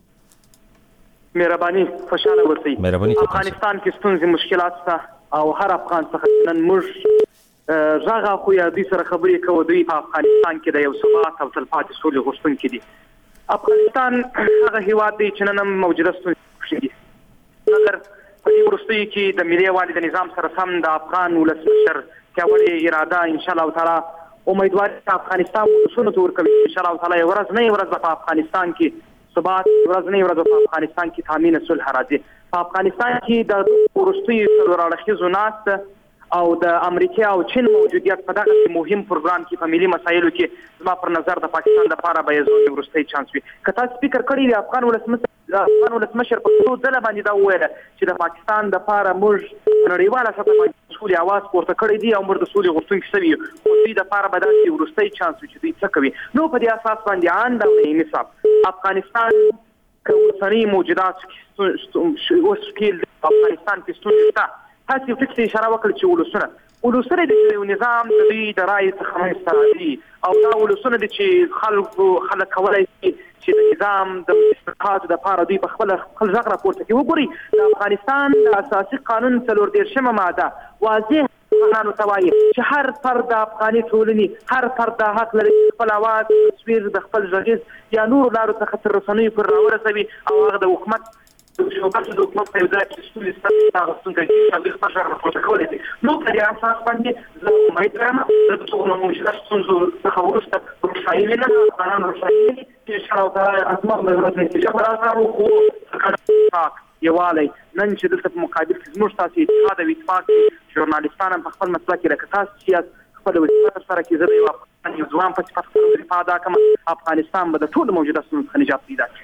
مهرباني خوشاله ورسئ. افغانستان کې ستونزې مشکلات شته او هر افغان څخه نن موږ ژغه خو یا دوی سره خبرې کوو. دوی په افغانستان کې د یو ثبات او تلپاتې سولې غوښتونکي دي. افغانستان هغه هیواد دی چې نن هم موجوده ستونزې دي، مګر په دې وروستیو کې د ملي یووالي د نظام سره سم د افغان ولسمشر پیاوړې اراده انشاءالله تعالی امیدواري افغانستان ولسونو ته ورکوي. انشاءالله تعالی یوه ورځ نه یوه ورځ په افغانستان کې ثبات، یوه ورځ نه یوه ورځ په افغانستان کې تامین صلح راځي. په افغانستان کې د وروستیو څلور اړخیزو ناست او د امریکا او چین موجودیت په دغه مهم پروګرام کې په ملي مسایلو کې زما پر نظر د پاکستان لپاره به یو وروستی چانس وي. که تاسو فکر کړی وي افغان ولسمشر افغان ولسمشر په څو ځله باندې دا وویله چې د پاکستان لپاره موږ په نړیواله سطحه باندې سولې اواز پورته کړی دی او موږ د سولې غوښتونکي شوي یو، خو دوی لپاره به داسې وروستی چانس وي چې دوی څه کوي. نو په دې اساس باندې آن د انصاف افغانستان که اوسنۍ موجودات اوس کې افغانستان کې ستونزې شته، تاسو فکر ته اشاره وکړه چې ولسونه ولسونه د یو نظام د دوی د رایې څخه منځته راځي او دا ولسونه دي چې خلکو خلک کولی شي چې د نظام د اصلاحاتو دپاره دوی په خپله خپل غږ راپورته کړي. وګورئ د افغانستان د اساسي قانون څلور دېرشمه ماده واضح افغانانو ته وایي چې هر فرد د افغاني ټولنې هر فرد دا حق لري چې خپل اواز، تصویر د خپل غږیز یا نورو لارو څخه تر رسنیو پورې راورسوي او هغه د حکومت شوبات د حکومت په ځای کې ستونزې ستاسو غوښتونکي چې خپل ژغ راپورته کولی شي. نو په دې اساس باندې زه امید لرم د ټولو موجوده ستونزو څخه وروسته روښاني وینه افغانان روښاني ویني چې انشاءالله تعالی ازمون به ورځ نتیجه به راځو. خو پاک یووالی نن چې دلته په مقابل کې زموږ ستاسو اتحاد او اتفاق ژورنالستان هم په خپل مسلک کې لکه تاسو چې خپل وظیفه سره کې زه د یو افغان یو ځوان په صفت خپله وظیفه ادا کوم، افغانستان به د ټولو موجوده ستونزو څخه نجات پیدا کړي.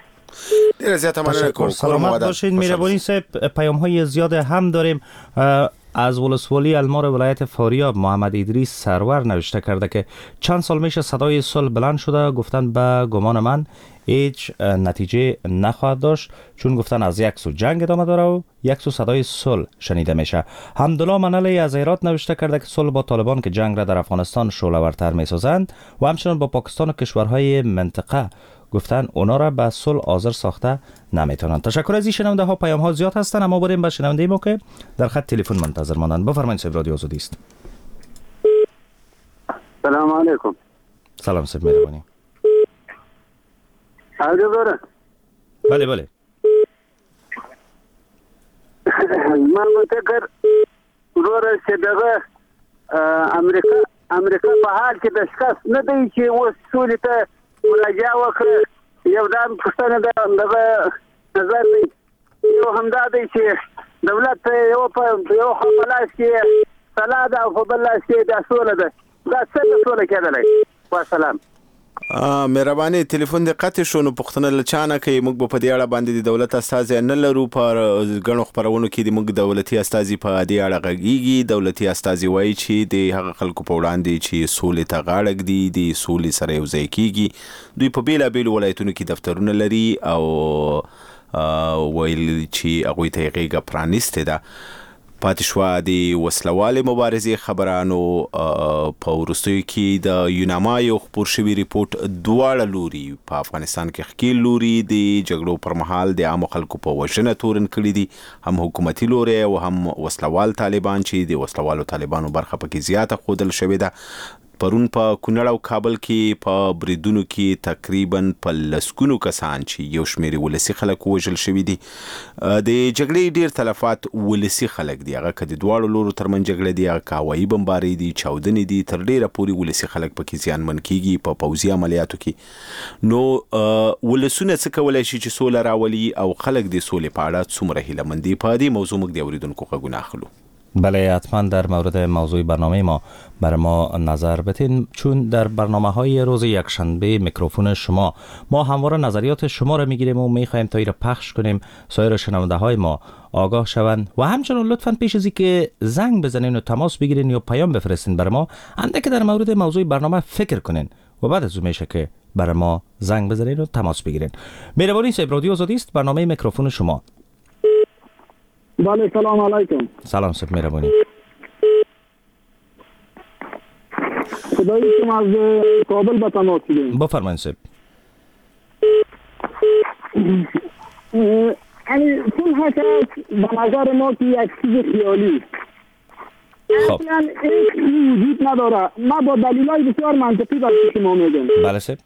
سلامت باشید. میربانی صاحب، پیام های زیاد هم داریم. از ولسوالی المار ولایت فاریاب محمد ادریس سرور نوشته کرده که چند سال میشه صدای صلح بلند شده، گفتن به گمان من هیچ نتیجه نخواهد داشت، چون گفتن از یک سو جنگ ادامه داره و یک سو صدای صلح شنیده میشه. حمدالله منالی از هرات نوشته کرده که صلح با طالبان که جنگ را در افغانستان شعله‌ورتر میسازند و همچنین با پاکستان و کشورهای منطقه، گفتن اونا را به صلح حاضر ساخته نمیتونن. تشکر از این شنونده ها. پیام ها زیاد هستن اما بریم به شنونده ما که در خط تلفن منتظر ماندن. بفرمایید صاحب، رادیو آزادی است. سلام علیکم. سلام صاحب، مهربانی. آره بله بله بله ما متکر ورور چې دغه امریکا امریکا په حال کې د شکست نه دی چې اوس سولې ته مراجعه وکړه. یو دا پوښتنه ده دغه نظر دی، یو همدا دی چې دولت یو په یو خوا په لاس کې سلا ده او په بل لاس کې دا سوله ده. دا څنګه سوله کېدلی؟ وسلام. مهرباني تلیفون د قطع شو نو پښتنه لچانه کوي موږ په دې اړه باندې د دولت استازي نه لرو پر غنو خبرونو کې د موږ دولتي استازي په دې اړه غږیږي. دولتي استازي وایي چې د هغه خلکو په وړاندې چې سولې ته غاړه ږدي د سولې سره یو ځای کیږي. دوی په بیلابیلو ولایتونو کې دفترونه لري او ویل چې هغوی ته غیږه پرانیستې ده. پاتې شوه د وسلوالې مبارزې خبرانو په وروستیو کې د یوناما یو خپور شوي ریپورټ دواړه لوري په افغانستان کې ښکیل لوري د جګړو پر مهال د عامو خلکو په وژنه تورن کړي دي، هم حکومتي لوري او هم وسلوال طالبان چې د وسلوالو طالبانو برخه پکې زیاته ښودل شوې ده. پرون په کونړ او کابل کې په بریدونو کې تقریبا په لسګونو کسان چې یو شمېر ولسي خلک وژل شوي دي. د جګړې ډیر تلفات ولسي خلک دي، هغه که د دواړو لورو ترمنځ جګړه دي، هغه هوایي بمبارۍ دي، چاودنې دي، تر ډیره پورې ولسي خلک پکې زیانمن کیږي په پوځي عملیاتو کې. نو ولسونه څه کولی شي چې سوله راولي او خلک د سولې په اړه څومره هیله‌مند دي؟ په دې موضوع موږ د اوریدونکو غږونه اخلو. بله حتما در مورد موضوع برنامه ما بر ما نظر بتین، چون در برنامه های روز یکشنبه میکروفون شما ما همواره نظریات شما را میگیریم و میخوایم تا این را پخش کنیم سایر شنونده های ما آگاه شوند و همچنان لطفا پیش از اینکه زنگ بزنین و تماس بگیرین یا پیام بفرستین بر ما اندکی در مورد موضوع برنامه فکر کنین و بعد از اون میشه که بر ما زنگ بزنین و تماس بگیرین. مهربانی صاحب، رادیو آزادی است، برنامه میکروفون شما. بله سلام علیکم. سلام صاحب، مهربانی. خدایی شما از کابل به تماس گیریم. بفرمایید صاحب. یعنی صلح به نظر ما که یک چیز خیالی اصلا هیچ وجود نداره. ما با دلیل‌های بسیار منطقی برای شما میگم. بله صاحب.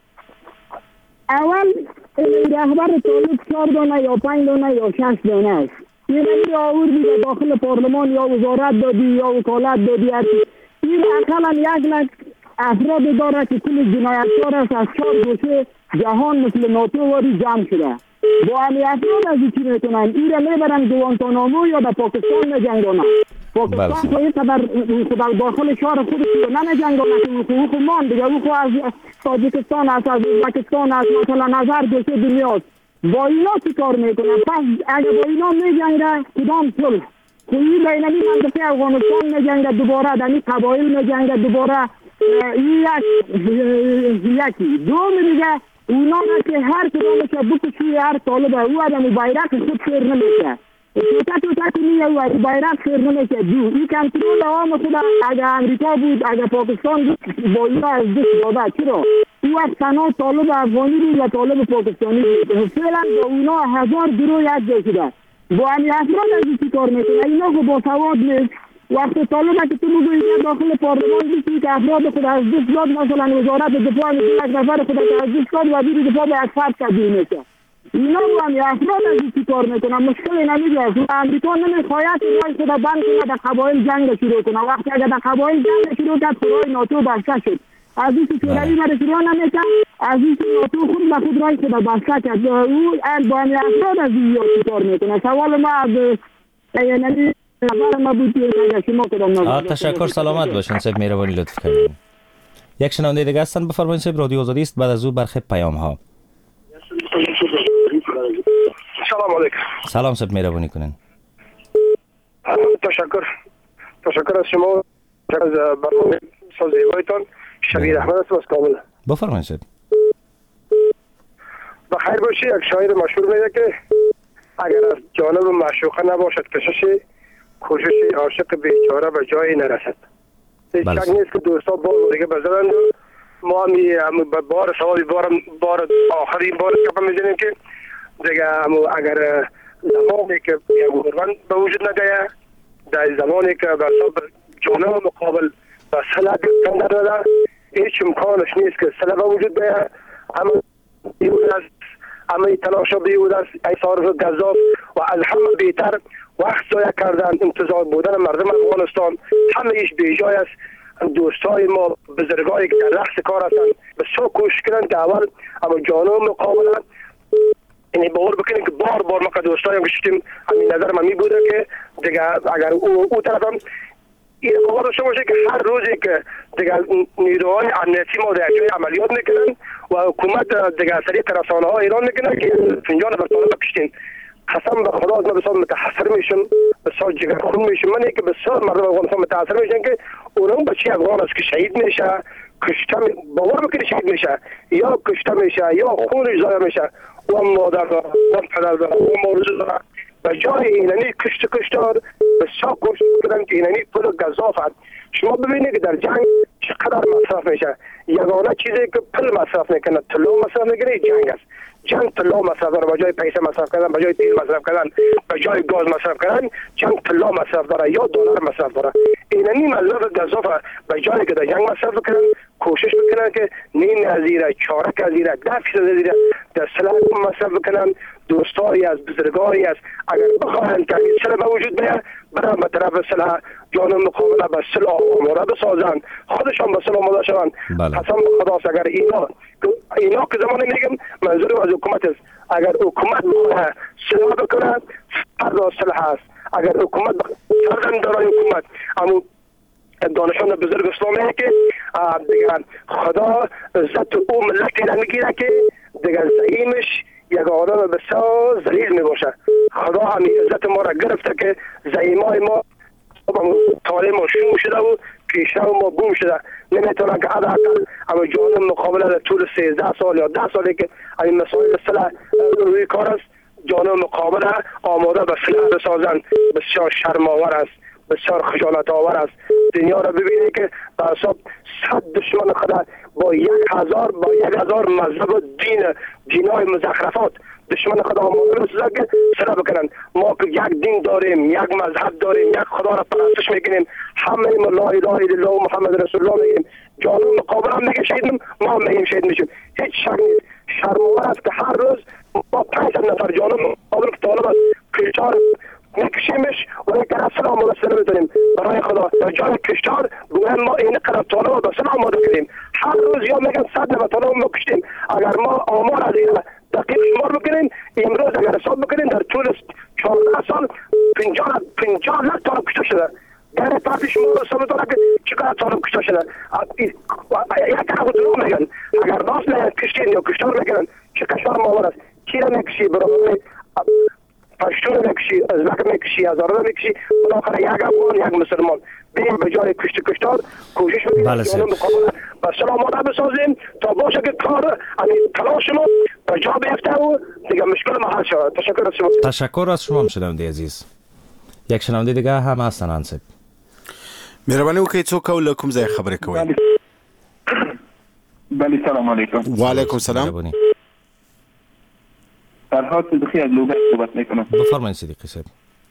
اول رهبر طالب چهار دانه یا پنج دانه یا شش دانه است. یه نمی آوردی به داخل پارلمان یا وزارت دادی یا وکالت دادی. این اقلا یک لک افراد داره که کل جنایتکار است از چهار گوشه جهان مثل ناتو واری جمع شده. با همی افراد از چی میکنن؟ این را میبرن گوانتانامو یا به پاکستان نجنگانه. پاکستان تو این قدر داخل شهر خودش نجنگانه که حقوق مان دیگه او از تاجیکستان است، از ازبکستان است، مثلا از هر گوشه دنیاست. با اینا چی کار میکنن؟ پس اگه با اینا میجنگه کدام صلح؟ کوئی بینمی منطقه افغانستان میجنگه دوباره، دمی قبایل میجنگه دوباره. یکی دوم دیگه اونا که هر کدامش بکشی هر طالبه او آدم بیرق خود سیر نمیشه، توتا توتا کنی او بیرق سیر نمیشه. دو این کنترول عام خود اگه امریکا بود اگه پاکستان بود با اینا از دست داده. چرا؟ او از تنها طالب افغانی بود و طالب پاکستانی بود. فعلا با اونا هزار گروه یک جای شده. با همی افراد از این چی کار میکنه؟ اینا که با سواد نیست. وقتی طالبه که تو بگویی داخل پارلمان بیشتی که افراد خود از دست داد، مثلا وزارت دفاع میشه یک نفر خود که از دست داد وزیر دفاع به یک فرد تبدیل میشه. اینا با همی افراد از این چی کار میکنه؟ مشکلی نمیده. امریکا نمیخواید که خود بند کنه در قبایل جنگ شروع کنه. وقتی اگر در قبایل جنگ شروع کرد خدای ناتو بسته شد. از این سیستمی مرا شروع نمیکن، از این ناتو خود به خود رای خود بسته کرد. او با همی افراد از این چی کار میکنه؟ سوال ما از نمی تشکر، سلامت باشین صاحب، مهربانی لطف کردین. یک شنونده دیگه هستن، بفرمایید صاحب. رادیو آزادی است، بعد از او برخی پیام ها. سلام علیکم. سلام صاحب، مهربانی کنین. تشکر تشکر از شما از برنامه سازیوایتان. شبیر احمد است از کابل. بفرمایید صاحب. بخیر باشی. یک شاعر مشهور میگه که اگر از جانب معشوقه نباشد کشش، کوشش عاشق بیچاره به جایی نرسد. هیچ شک نیست که دوستا بار دیگه بزنند. ما هم بار سوال بار بار آخری بار کپا میزنیم که دیگه اگر زمانی که یه به وجود نگه، در زمانی که به جانب مقابل به صلح کندر نده، هیچ امکانش نیست که صلح به وجود بیاید. اما بیود است، اما تلاشا بیود است، ای صارف گذاب و از همه بیتر وقت ضایع کردن انتظار بودن مردم افغانستان همه ایش بیجای است. دوستای ما بزرگایی که در رأس کار هستند بسیار کوشش کردن که اول اما جانب مقابل یعنی باور بکنیم که بار بار ما که دوستایی هم گشتیم همین نظر ما می بوده که دیگه اگر او, او طرف هم این خبر داشته باشه که هر روزی که دیگه نیروهای امنیتی ما در جای عملیات میکنن و حکومت دیگه طریق رسانه ها اعلان میکنه که فنجان بر طالب کشتین. قسم به خدا از من بسیار متحسر میشم، بسیار جگرخون میشم. من که بسیار مردم افغانستان متحسر میشن که اونم بچه افغان است که شهید میشه، کشته می... باور بکنی شهید میشه یا کشته میشه یا خونش ضایع میشه و مادر داره و پدر داره و مورد داره. به جای اینانی کشت کشتار بسیار کوشش کردن که اینانی پول گزاف هست. شما ببینید که در جنگ چقدر مصرف میشه. یگانه چیزی که پول مصرف میکنه طلا مصرف میکنه جنگ است. جنگ طلا مصرف داره، به جای پیسه مصرف کردن، به جای تیل مصرف کردن، به جای گاز مصرف کردن، جنگ طلا مصرف داره یا دلار مصرف داره. اینانی مصرف گزاف به جای که در جنگ مصرف کنن کوشش بکنن که نیم از زیره، چارک از زیره، ده فیصد از زیره در سلاح مصرف بکنن. دوستایی از بزرگایی است اگر بخواهند که این سلاح به وجود بیاد برای به طرف سلاح جان مقابله به سلاح آماده بسازند، خودشان به سلاح آماده شوند. قسم به خداست اگر اینا اینا که زمان میگم منظور از حکومت است. اگر حکومت بخواه سلاح بکنه فردا سلاح است. اگر حکومت فردا دارای حکومت اما دانشان بزرگ اسلامی که دیگر خدا عزت او ملتی را میگیره که دیگر زعیمش یک آدم بسیار ذلیل می باشه. خدا همین عزت ما را گرفته که زعیمای ما تعلیم ما شروع شده و پیشرو ما بوم شده. نمیتونن که حداقل اما جانب مقابله در طول سیزده سال یا ده سالی که این مسائل سلاح روی کار است جانب مقابله آماده به سلاح بسازن. بسیار شرم‌آور است، بسیار خجالت آور است. دنیا را ببینید که به حساب صد دشمن خدا با یک هزار با یک هزار مذهب و دین دینای مزخرفات دشمن خدا آماده بسازن که سلاح بکنن. ما که یک دین داریم، یک مذهب داریم، یک خدا را پرستش میکنیم، همه ما لا اله الا الله محمد رسول الله میگیم، جانب مقابل هم میگه شهید ما میگیم شهید میشیم. هیچ شک نیست. شرم‌آور است که هر روز ما پنج نفر جانب مقابل که طالب است کشتار نکشیمش و یک اصلا آماده سنه بزنیم. برای خدا در جای کشتار گوهم ما این قدر طالب به سنه آماده کنیم. هر روز یا میگن صد نفر طالب ما کشتیم. اگر ما آمار از این دقیق شمار بکنیم امروز اگر حساب بکنیم در طول چهارده سال پنجاه لک طالب کشته شده. در طرف شما حساب داره که چقدر طالب کشته شده. یک طرف دروغ میگن. اگر راست میگن کشتین یا کشتار میکنن چه کشور ماور است. کی را میکشی برای پشتون میکشی، ازبک میکشی، هزاره میکشی، بالاخره یک افغان یک مسلمان. بیم به جای کشت کشتار کوشش بکنیم جانب مقابله به سلام آماده بسازیم تا باشه که کار تلاش ما به جا بیفته و دیگه مشکل ما حل شود. تشکر از شما. تشکر از شما شنونده عزیز. یک شنونده دیگه هم هستن انصب. مهربانی وکړئ څوک او له کوم ځای خبرې کوئ؟ بله سلام علیکم. و علیکم سلام. فرهاد صدیقی از لوگر صحبت میکنم. بفرمایید صدیقی صاحب.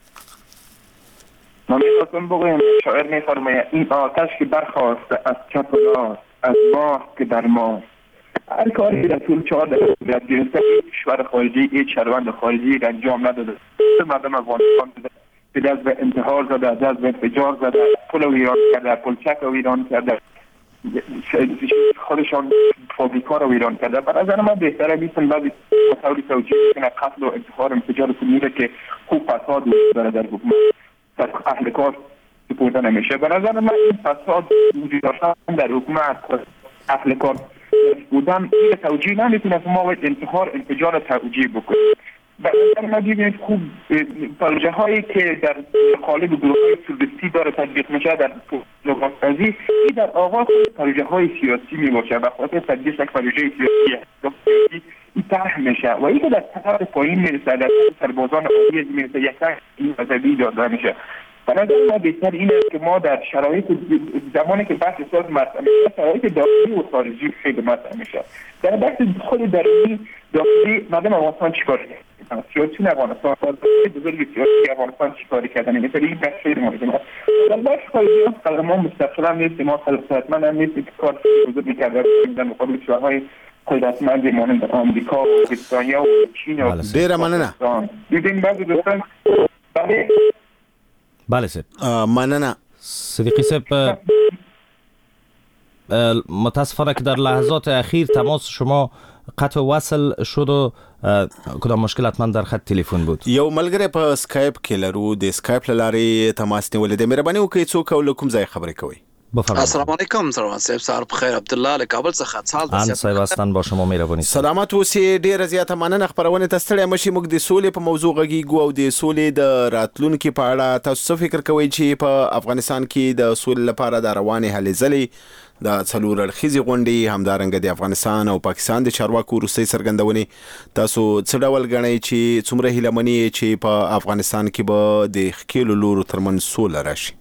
من میخواستم بگویم شاعر میفرماید این آتش که برخاست از چپ و راست از ماه که در ماه هر کاری در طول چهار دقیقه گرفته کشور خارجی هیچ شهروند خارجی را انجام نداده. مردم افغانستان به دست به انتحار زده، دست به انفجار زده، پل ویران کرده، پلچک ویران کرده، خودشان فابریکا رو ویران کرده. برای نظر من بهتره بیشتر بعضی مسائل توجیه کنه قتل و انتحار انفجار کنیره که خوب فساد داره در حکومت در اهل کار سپرده نمیشه. به نظر من این فساد وجود داشتن در حکومت اهل کار بودن این توجیه نمیتونه که ما باید انتحار انفجار توجیه بکنیم. به نظر من ببینید خوب پروژه هایی که در قالب گروه های سودستی داره تطبیق میشه در لغات‌سازی این در آغاز پروژه های سیاسی می باشه و خاطر تطبیق یک پروژه سیاسی این طرح میشه و این که در طرف پایین میرسه در سربازان عالی میرسه یک طرح مذهبی داده میشه. به نظر من بهتر این است که ما در شرایط زمانی که بحث ساز مطرح میشه شرایط داخلی و خارجی خیلی مطرح میشه. در بحث خود درونی داخلی مردم افغانستان چیکار کردن؟ سیاسی افغانستان بزرگ سیاسی افغانستان چیکار کردن؟ مثلا این بحث خیلی مهمه. در بحث خارجی ما مستقلا نیستیم، ما خلافت هم نیستیم که کار بزرگی کرده در مقابل کشورهای قدرتمند مانند آمریکا و بریتانیا و چین و ډیره مننه. دیدین بعضی دوستان بله بله صاحب مننه صدیقی صاحب. متاسفانه که در لحظات اخیر تماس شما قطع وصل شد و کدام مشکل حتما در خط تلفن بود. یو ملګری په اسکایپ کې لرو، د اسکایپ لارې تماس نیولې د مهرباني وکړئ څوک او کوم ځای خبرې کوي؟ السلام علیکم سروان صاحب، سهار بخیر. عبدالله له کابل څخه. سال ان صاحب واستان با شما مهرباني. سلامات اوسئ. ډیر زیاته مننه خبرونه تستړی مشي. موږ د سولې په موضوع غږیږو او د سولې د راتلونکو په اړه تاسو فکر کوئ چې په افغانستان کې د سولې لپاره د روانې هلې ځلې د څلور اړخیزې غونډې همدارنګه د افغانستان او پاکستان د چارواکو وروستۍ څرګندونې تاسو څه ډول ګڼئ چې څومره هیله منئ چې په افغانستان کې به د ښکېلو لورو ترمنځ سوله راشي؟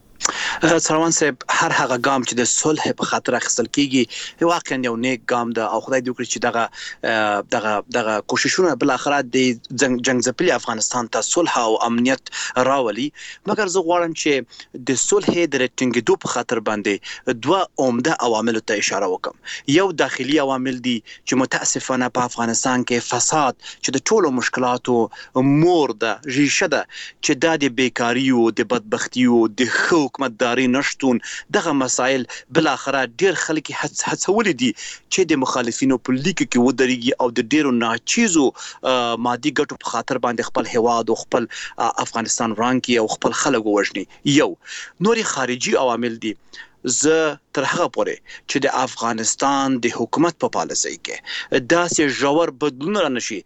سروان صاحب، هر هغه ګام چې د صلح په خاطر اخیستل کیږي واقعا یو نیک ګام ده او خدای دې وکړي چې دغه دغه دغه کوششونه بل اخر د جنگ جنگځپلي افغانستان ته صلح او امنیت راولي. مګر زه غواړم چې د صلح د رټینګېدو په خاطر باندې دوه عمده عوامل ته اشاره وکم. یو داخلي عوامل دي چې متاسفانه په افغانستان کې فساد چې د ټولو مشکلاتو مور ده، ریشه ده، چې دا د بیکاری او د بدبختی او د حکومتداري نشټون دغه مسایل بل اخر ډیر خلک هڅولې دي چې د مخالفینو په لیک کې ودرېږي او د ډیرو ناچیزو مادي ګټو په خاطر باندې خپل هواد او خپل افغانستان ورانکي او خپل خلک وژني. یو نوري خارجي عوامل دي. زه تر هغه پورې چې د افغانستان د حکومت په پالیسۍ کې داسې ژور بدلون رانشي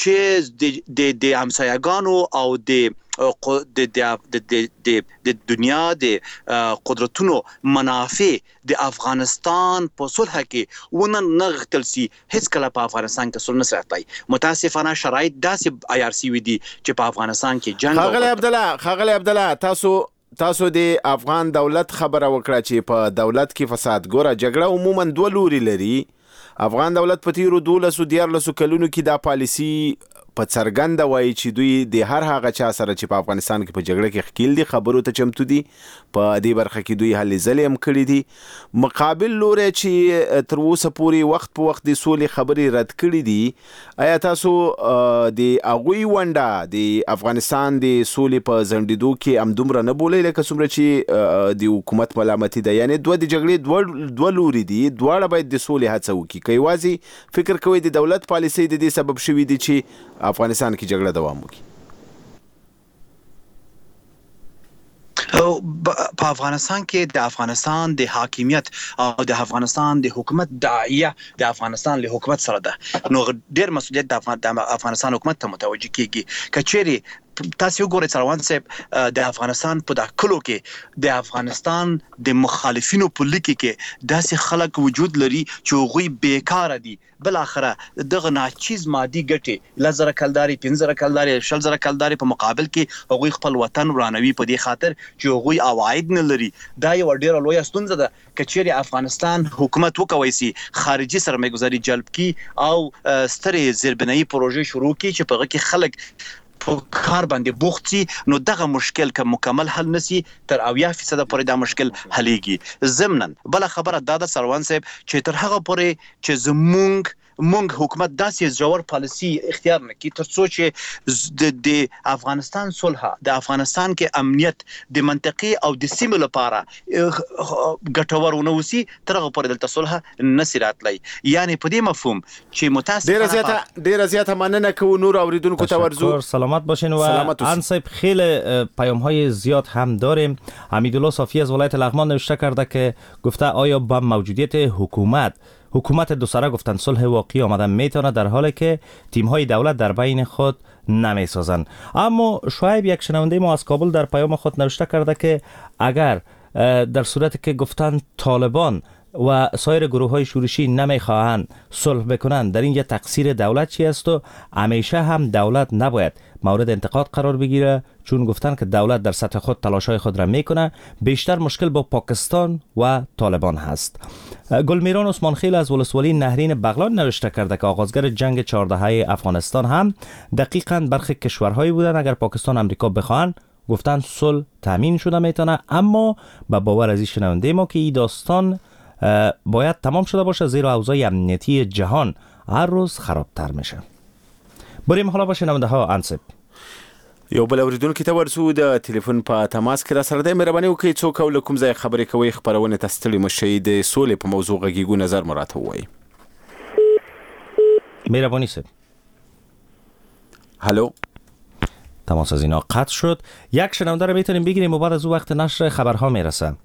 چې د د همسایه‌ګانو او د د د د د دنیا د قدرتونو منافع د افغانستان په صلح کې ونه نغتل سي، هیڅ کله په افغانستان کې صلح نه ساتي. متاسفانه شرایط داسې عیار سي ودي چې په افغانستان کې جنگ. خاغلی عبدالله خاغلی عبدالله تاسو تاسو د افغان دولت خبره وکړه چې په دولت کې فساد. ګوره جګړه عموما دوه لوري لري. افغان دولت په تیرو دولسو دیارلسو کلونو کې دا پالیسی په څرګنده وایي چې دوی د هر هغه چا سره چې په افغانستان کې په جګړه کې ښکیل دي خبرو ته چمتو دي. په دې برخه کې دوی هلې ځلې هم کړي دي. مقابل لوري چې تر اوسه پورې وخت په وخت د سولې خبرې رد کړي دي، آیا تاسو د هغوی ونډه د افغانستان د سولې په ځنډېدو کې همدومره نه بولئ لکه څومره چې د حکومت ملامتي ده؟ یعنې دوه د جګړې دوه لوري دي، دواړه باید د سولې هڅه وکړي. که یوازې فکر کوئ د دولت پالیسۍ د دې سبب شوي دي چې افغانستان کې جګړه دوام وکړي؟ په افغانستان کې د افغانستان د حاکمیت او د افغانستان د حکومت داعیه د افغانستان له حکومت سره ده، نو ډیر مسؤلیت د افغانستان حکومت ته متوجه کیږي. کچېری تاسو وګورئ سروان صاحب، د افغانستان په داخلو کې د افغانستان د مخالفینو په لیکي کې داسې خلک وجود لري چې هغوی بیکاره دي. بل اخره دغه ناچیز مادي ګټې لزره کلداري پنځره کلداري شل زره کلداري په مقابل کې هغوی خپل وطن ورانوي په دې خاطر چې هغوی عواید نه لري. دا یو ډیره لویه ستونزه ده. کچېری افغانستان حکومت وکوي سي خارجي سرمایه‌ګذاري جلب کی او سترې زیربنایي پروژې شروع کی چې په هغه کې خلک په کار باندې بوخت سي، نو دغه مشکل که مکمل حل نسی تر اویا فیصد پورې دا مشکل حلیږي. ضمناً بل خبره دا ده سروان صاحب چې تر هغه پورې چې زمونږ مونږ حکومت داسې ژور پالیسی اختیار نکړي تر څو چې د افغانستان صلح د افغانستان کې امنیت د منطقي او د سیمې لپاره ګټور ونه وسی، تر هغه پورې دلته صلح نسی راتلی. یعنی په دې مفهوم چې متاسفانه ډیره زیاته ډیره زیاته مننه کوو. نور اوریدونکو ته ورزو سلامت باشین. و انصیب خیلی پیام های زیاد هم داریم. حمیدالله صافی از ولایت لغمان نوشته کرده که گفته آیا با موجودیت حکومت حکومت دو سره گفتن صلح واقعی آمدن میتونه در حالی که تیم‌های دولت در بین خود نمیسازن. اما شعیب یک شنونده ما از کابل در پیام خود نوشته کرده که اگر در صورتی که گفتن طالبان و سایر گروه های شورشی نمیخواهند صلح بکنند در این یه تقصیر دولت چی است و همیشه هم دولت نباید مورد انتقاد قرار بگیره، چون گفتن که دولت در سطح خود تلاش‌های خود را میکنه. بیشتر مشکل با پاکستان و طالبان هست. گلمیران عثمانخیل از ولسوالی نهرین بغلان نوشته کرده که آغازگر جنگ چهاردهه افغانستان هم دقیقاً برخی کشورهایی بودن اگر پاکستان امریکا بخواهند گفتن صلح تامین شده میتونه، اما با باور از این شنونده ما که این داستان باید تمام شده باشه زیرا اوضاع امنیتی جهان هر روز خرابتر میشه. بریم حالا با شنونده ها. انصب یو بل اوریدونکو ته ورسو د ټلیفون په تماس کې را سره د مهرباني وکړئ څوک او کوم ځای خبرې کوي خبرونه ته ستړي مشي د سولې په موضوع غږیږو نظر مراته وایي. مهربانی صاحب. هلو، تماس از اینا قطع شد. یک شنونده رو میتونیم بگیریم و بعد از او وقت نشر خبرها میرسه.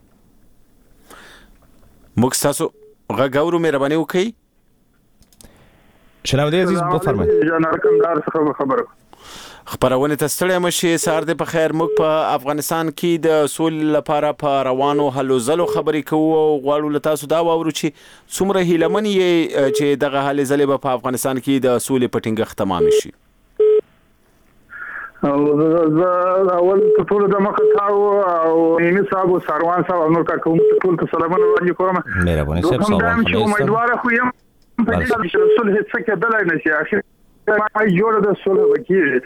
مکستاسو غاورو مهربانی وکي. شنونده عزیز بفرمایید. جنرال کمدار څخه خبره خبرونه تستړی مشي سار د په خیر موږ په افغانستان کې د سول لپاره په روانو هلو زلو خبرې کوو او غواړو له تاسو دا واورو چې څومره هیلمن یې چې دغه هلې زلې په افغانستان کې د سولې په ټینګښت تمام شي. او زه اول په ټول د مخه تاو او نیمه صاحب او سروان صاحب نور کا کوم ټول ته سلامونه وړاندې کوم. مهرباني صاحب سلام علیکم. امیدوار خو یم په دې چې سولې څه کې دلای نشي. اخر ما جوړ د سولې وکیل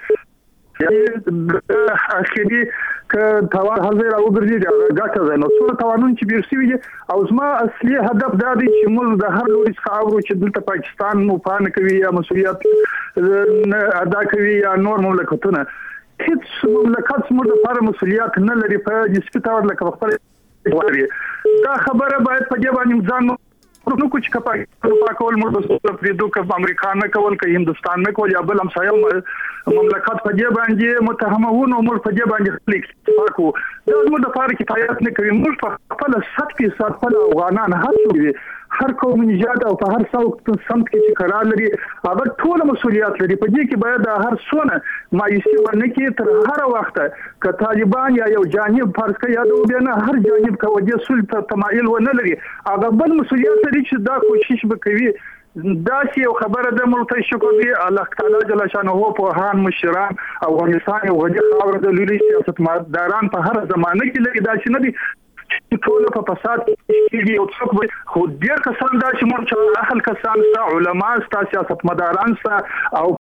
اخیری که توان حل را وګرځي دا ګټه ده. نو څو توانون چې بیرسي او زما اصلي هدف دا دی چې موږ د هر لوري څخه اورو چې دلته پاکستان مو پان کوي یا مسولیت ادا کوي یا نور مملکتونه هیڅ مملکت موږ لپاره مسولیت نه لري په نسبت اور لکه خپل دا خبره باید په دې باندې ځان نو کوم چې کپا کول موږ د پریدو ک امریکا نه کول ک هندستان نه کول یا بل هم سایل مملکت په دې باندې متهمون او موږ په دې باندې خپل اتفاق دا موږ د فارق کفایت نه کوي. موږ په خپل سخت کې سات خپل افغانان هڅوي هر قوم نجات او په هر څوک سمت کې چې قرار لري هغه ټول مسولیت لري. په دې کې باید هر څونه مایوسي ورنه کې تر هر وخت ک طالبان یا یو جانب فرض کړي یا د نه هر جانب کو د سلطه تمایل ونه لري هغه بل مسولیت لري چې دا کوشش وکوي. دا چې یو خبره د ملته شکر دی الله تعالی جل شانه په هان مشران افغانستان یو غږی خبره د لوري سیاستمداران په هر زمانه کې لري. دا چې نه دي ټول په فساد کې یو څوک خو ډیر کسان دا چې موږ اهل کسان ستا علما ستا سیاستمداران ستا او